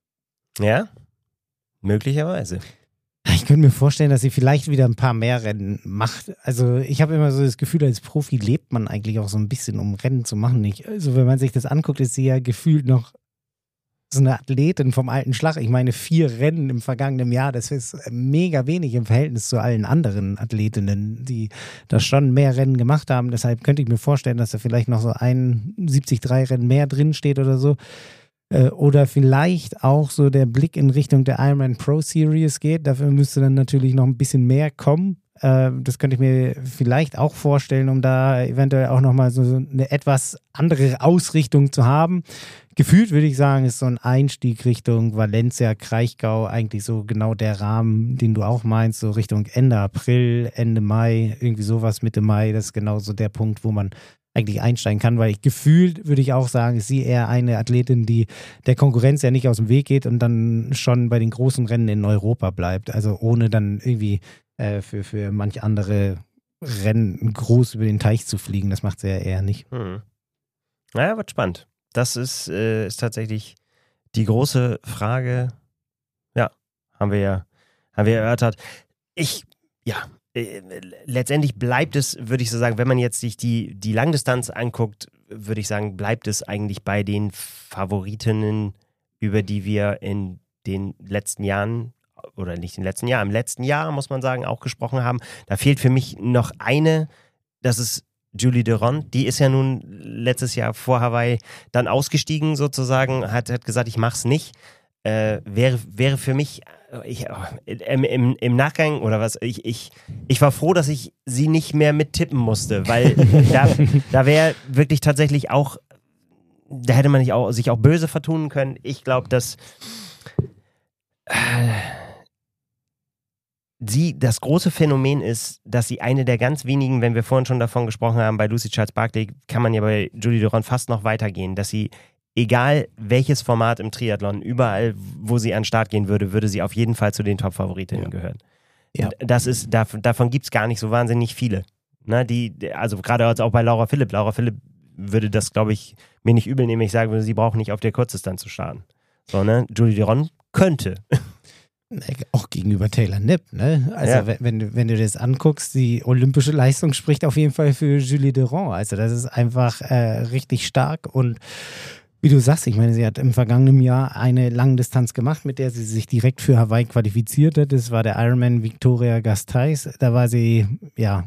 Ja, möglicherweise. Ich könnte mir vorstellen, dass sie vielleicht wieder ein paar mehr Rennen macht. Also ich habe immer so das Gefühl, als Profi lebt man eigentlich auch so ein bisschen, um Rennen zu machen. Nicht. Also wenn man sich das anguckt, ist sie ja gefühlt noch so eine Athletin vom alten Schlag. Ich meine, vier Rennen im vergangenen Jahr, das ist mega wenig im Verhältnis zu allen anderen Athletinnen, die da schon mehr Rennen gemacht haben. Deshalb könnte ich mir vorstellen, dass da vielleicht noch so einundsiebzig Komma drei Rennen mehr drin steht oder so. Oder vielleicht auch so der Blick in Richtung der Ironman Pro Series geht. Dafür müsste dann natürlich noch ein bisschen mehr kommen. Das könnte ich mir vielleicht auch vorstellen, um da eventuell auch nochmal so eine etwas andere Ausrichtung zu haben. Gefühlt würde ich sagen, ist so ein Einstieg Richtung Valencia, Kraichgau eigentlich so genau der Rahmen, den du auch meinst, so Richtung Ende April, Ende Mai, irgendwie sowas Mitte Mai. Das ist genau so der Punkt, wo man eigentlich einsteigen kann, weil ich gefühlt, würde ich auch sagen, ist sie eher eine Athletin, die der Konkurrenz ja nicht aus dem Weg geht und dann schon bei den großen Rennen in Europa bleibt. Also ohne dann irgendwie äh, für, für manch andere Rennen groß über den Teich zu fliegen. Das macht sie ja eher nicht. Hm. Naja, wird spannend. Das ist, äh, ist tatsächlich die große Frage. Ja, haben wir ja, haben wir erörtert. Ich, ja, Äh, letztendlich bleibt es, würde ich so sagen, wenn man jetzt sich die, die Langdistanz anguckt, würde ich sagen, bleibt es eigentlich bei den Favoritinnen, über die wir in den letzten Jahren, oder nicht in den letzten Jahren, im letzten Jahr, muss man sagen, auch gesprochen haben. Da fehlt für mich noch eine, das ist Julie Durand. Die ist ja nun letztes Jahr vor Hawaii dann ausgestiegen sozusagen, hat, hat gesagt, ich mach's nicht. Äh, wäre, wäre für mich ich, im, im, im Nachgang oder was, ich, ich, ich war froh, dass ich sie nicht mehr mittippen musste, weil da, da wäre wirklich tatsächlich auch, da hätte man nicht auch, sich auch böse vertun können. Ich glaube, dass äh, sie, das große Phänomen ist, dass sie eine der ganz wenigen, wenn wir vorhin schon davon gesprochen haben, bei Lucy Charles-Barclay kann man ja bei Julie Durand fast noch weitergehen, dass sie egal welches Format im Triathlon, überall, wo sie an den Start gehen würde, würde sie auf jeden Fall zu den Top-Favoritinnen ja. gehören. Ja. Das ist, davon, davon gibt es gar nicht so wahnsinnig viele. Ne, die, also gerade auch bei Laura Philipp. Laura Philipp würde das, glaube ich, mir nicht übel nehmen, wenn ich sagen würde, sie braucht nicht auf der Kurzdistanz zu starten. So, ne? Julie Durand könnte. Auch gegenüber Taylor Knipp, ne? Also ja. wenn, wenn, du, wenn du das anguckst, die olympische Leistung spricht auf jeden Fall für Julie Durand. Also das ist einfach äh, richtig stark und wie du sagst, ich meine, sie hat im vergangenen Jahr eine Langdistanz gemacht, mit der sie sich direkt für Hawaii qualifiziert hat. Das war der Ironman Victoria Gasteiz. Da war sie, ja,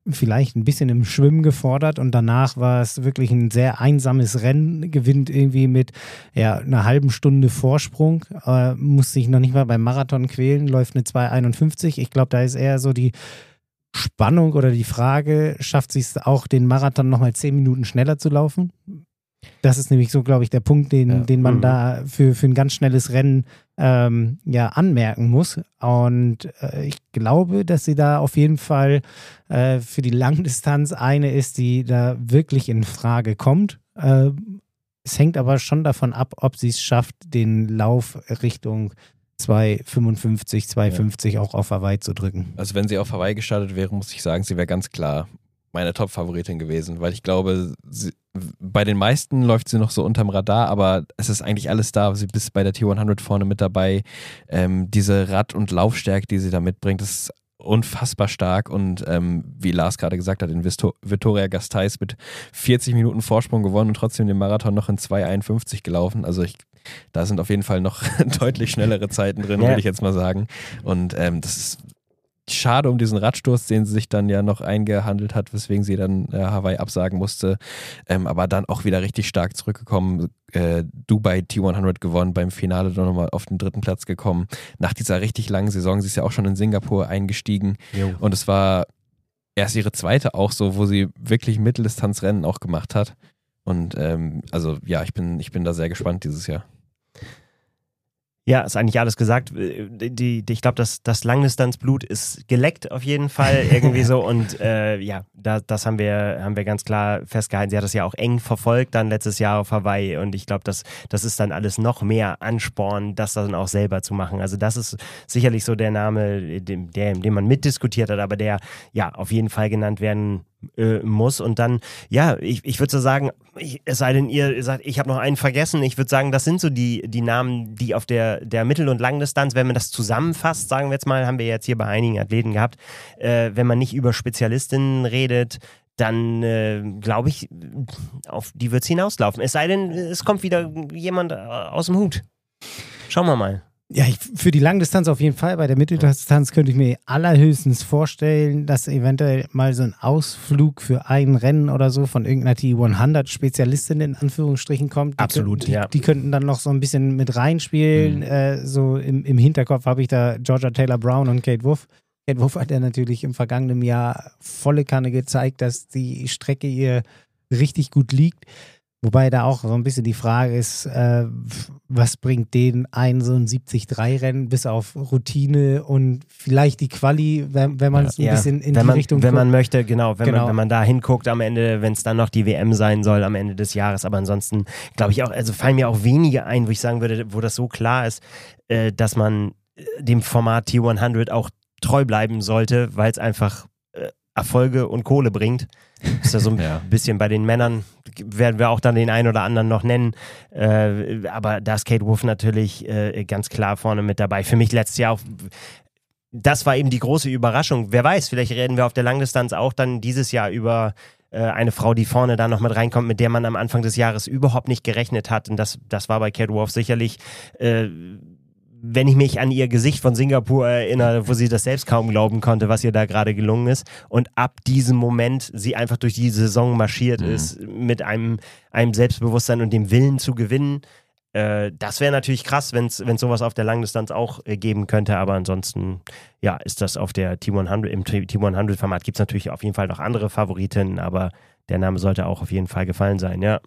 vielleicht ein bisschen im Schwimmen gefordert und danach war es wirklich ein sehr einsames Rennen, gewinnt irgendwie mit ja, einer halben Stunde Vorsprung, äh, muss sich noch nicht mal beim Marathon quälen, läuft eine zwei einundfünfzig. Ich glaube, da ist eher so die Spannung oder die Frage, schafft sie es auch, den Marathon nochmal zehn Minuten schneller zu laufen? Das ist nämlich so, glaube ich, der Punkt, den, ja. den man mhm. da für, für ein ganz schnelles Rennen ähm, ja, anmerken muss. Und äh, ich glaube, dass sie da auf jeden Fall äh, für die Langdistanz eine ist, die da wirklich in Frage kommt. Äh, es hängt aber schon davon ab, ob sie es schafft, den Lauf Richtung zwei fünfundfünfzig, zwei fünfzig ja. auch auf Hawaii zu drücken. Also wenn sie auf Hawaii gestartet wäre, muss ich sagen, sie wäre ganz klar meine Top-Favoritin gewesen, weil ich glaube, sie, bei den meisten läuft sie noch so unterm Radar, aber es ist eigentlich alles da. Sie ist bei der T hundert vorne mit dabei. Ähm, diese Rad- und Laufstärke, die sie da mitbringt, ist unfassbar stark und ähm, wie Lars gerade gesagt hat, in Visto- Vitoria Gasteiz mit vierzig Minuten Vorsprung gewonnen und trotzdem den Marathon noch in zwei einundfünfzig gelaufen. Also ich, da sind auf jeden Fall noch deutlich schnellere Zeiten drin, ja. würde ich jetzt mal sagen. Und ähm, das ist schade um diesen Radsturz, den sie sich dann ja noch eingehandelt hat, weswegen sie dann äh, Hawaii absagen musste, ähm, aber dann auch wieder richtig stark zurückgekommen. Äh, Dubai T hundert gewonnen, beim Finale dann nochmal auf den dritten Platz gekommen. Nach dieser richtig langen Saison, sie ist ja auch schon in Singapur eingestiegen jo. Und es war erst ihre zweite auch so, wo sie wirklich Mitteldistanzrennen auch gemacht hat. Und ähm, also ja, ich bin, ich bin da sehr gespannt dieses Jahr. Ja, ist eigentlich alles gesagt. Die, die, ich glaube, das, das Langdistanzblut ist geleckt auf jeden Fall irgendwie so und äh, ja, da, das haben wir, haben wir ganz klar festgehalten. Sie hat das ja auch eng verfolgt dann letztes Jahr auf Hawaii und ich glaube, das, das ist dann alles noch mehr Ansporn, das dann auch selber zu machen. Also das ist sicherlich so der Name, den, der, den man mitdiskutiert hat, aber der ja auf jeden Fall genannt werden äh, muss und dann, ja, ich, ich würde so sagen, ich, es sei denn, ihr sagt, ich habe noch einen vergessen, ich würde sagen, das sind so die, die Namen, die auf der, der Mittel- und Langdistanz, wenn man das zusammenfasst, sagen wir jetzt mal, haben wir jetzt hier bei einigen Athleten gehabt, äh, wenn man nicht über Spezialistinnen redet, dann äh, glaube ich, auf die wird es hinauslaufen. Es sei denn, es kommt wieder jemand aus dem Hut. Schauen wir mal. Ja, ich, für die Langdistanz auf jeden Fall. Bei der Mitteldistanz könnte ich mir allerhöchstens vorstellen, dass eventuell mal so ein Ausflug für ein Rennen oder so von irgendeiner T hundert-Spezialistin in Anführungsstrichen kommt. Die Absolut, können, die, ja. Die könnten dann noch so ein bisschen mit reinspielen. Mhm. Äh, so im, im Hinterkopf habe ich da Georgia Taylor-Brown und Kate Wolf. Kate Wolf hat ja natürlich im vergangenen Jahr volle Kanne gezeigt, dass die Strecke ihr richtig gut liegt. Wobei da auch so ein bisschen die Frage ist, äh, was bringt denen ein so ein siebzig drei Rennen bis auf Routine und vielleicht die Quali, wenn, wenn man es ja, ein bisschen in wenn die man, Richtung Wenn guckt. man möchte, genau, wenn, genau. Man, wenn man da hinguckt am Ende, wenn es dann noch die W M sein soll am Ende des Jahres, aber ansonsten glaube ich auch, also fallen mir auch wenige ein, wo ich sagen würde, wo das so klar ist, äh, dass man dem Format T hundert auch treu bleiben sollte, weil es einfach äh, Erfolge und Kohle bringt. Ist ja so ein ja. bisschen bei den Männern, werden wir auch dann den einen oder anderen noch nennen, äh, aber da ist Kate Wolf natürlich äh, ganz klar vorne mit dabei. Für mich letztes Jahr auch, das war eben die große Überraschung. Wer weiß, vielleicht reden wir auf der Langdistanz auch dann dieses Jahr über äh, eine Frau, die vorne da noch mit reinkommt, mit der man am Anfang des Jahres überhaupt nicht gerechnet hat und das, das war bei Kate Wolf sicherlich äh, wenn ich mich an ihr Gesicht von Singapur erinnere, wo sie das selbst kaum glauben konnte, was ihr da gerade gelungen ist. Und ab diesem Moment sie einfach durch die Saison marschiert mhm. ist, mit einem, einem Selbstbewusstsein und dem Willen zu gewinnen. Äh, das wäre natürlich krass, wenn es sowas auf der Langdistanz auch äh, geben könnte. Aber ansonsten, ja, ist das auf der T hundert, im T hundert-Format gibt es natürlich auf jeden Fall noch andere Favoritinnen, aber der Name sollte auch auf jeden Fall gefallen sein, ja.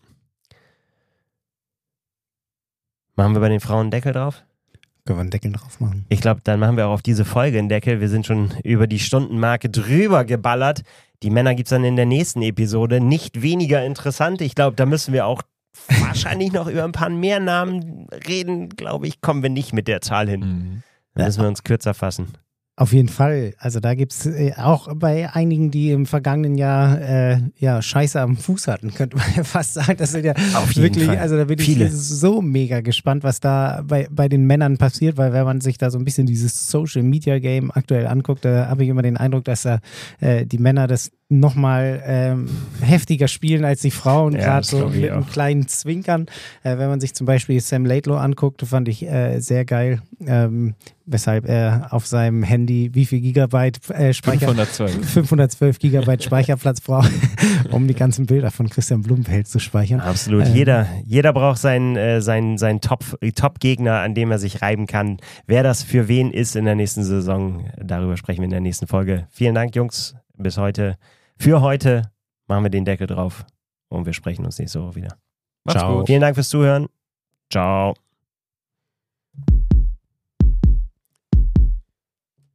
Machen wir bei den Frauen einen Deckel drauf? Können wir einen Deckel drauf machen. Ich glaube, dann machen wir auch auf diese Folge einen Deckel. Wir sind schon über die Stundenmarke drüber geballert. Die Männer gibt es dann in der nächsten Episode. Nicht weniger interessant. Ich glaube, da müssen wir auch wahrscheinlich noch über ein paar mehr Namen reden. Glaube ich, kommen wir nicht mit der Zahl hin. Mhm. Da müssen wir uns kürzer fassen. Auf jeden Fall. Also da gibt es äh, auch bei einigen, die im vergangenen Jahr äh, ja, Scheiße am Fuß hatten, könnte man ja fast sagen. Das sind ja Auf jeden wirklich, Fall. Also da bin Viele. ich so mega gespannt, was da bei, bei den Männern passiert, weil wenn man sich da so ein bisschen dieses Social Media Game aktuell anguckt, da habe ich immer den Eindruck, dass da äh, die Männer das nochmal ähm, heftiger spielen als die Frauen, Ja, gerade so glaub ich mit einem auch. kleinen Zwinkern. Äh, wenn man sich zum Beispiel Sam Laidlaw anguckt, fand ich äh, sehr geil, ähm, weshalb er auf seinem Handy wie viel Gigabyte äh, Speicher... fünfhundertzwölf. fünfhundertzwölf Gigabyte Speicherplatz braucht, um die ganzen Bilder von Christian Blumenfeld zu speichern. Absolut. Ähm, jeder, jeder braucht seinen, äh, seinen, seinen Top, Top-Gegner, an dem er sich reiben kann. Wer das für wen ist in der nächsten Saison, darüber sprechen wir in der nächsten Folge. Vielen Dank, Jungs, bis heute. Für heute machen wir den Deckel drauf und wir sprechen uns nächste Woche wieder. Macht's Ciao. gut. Vielen Dank fürs Zuhören. Ciao.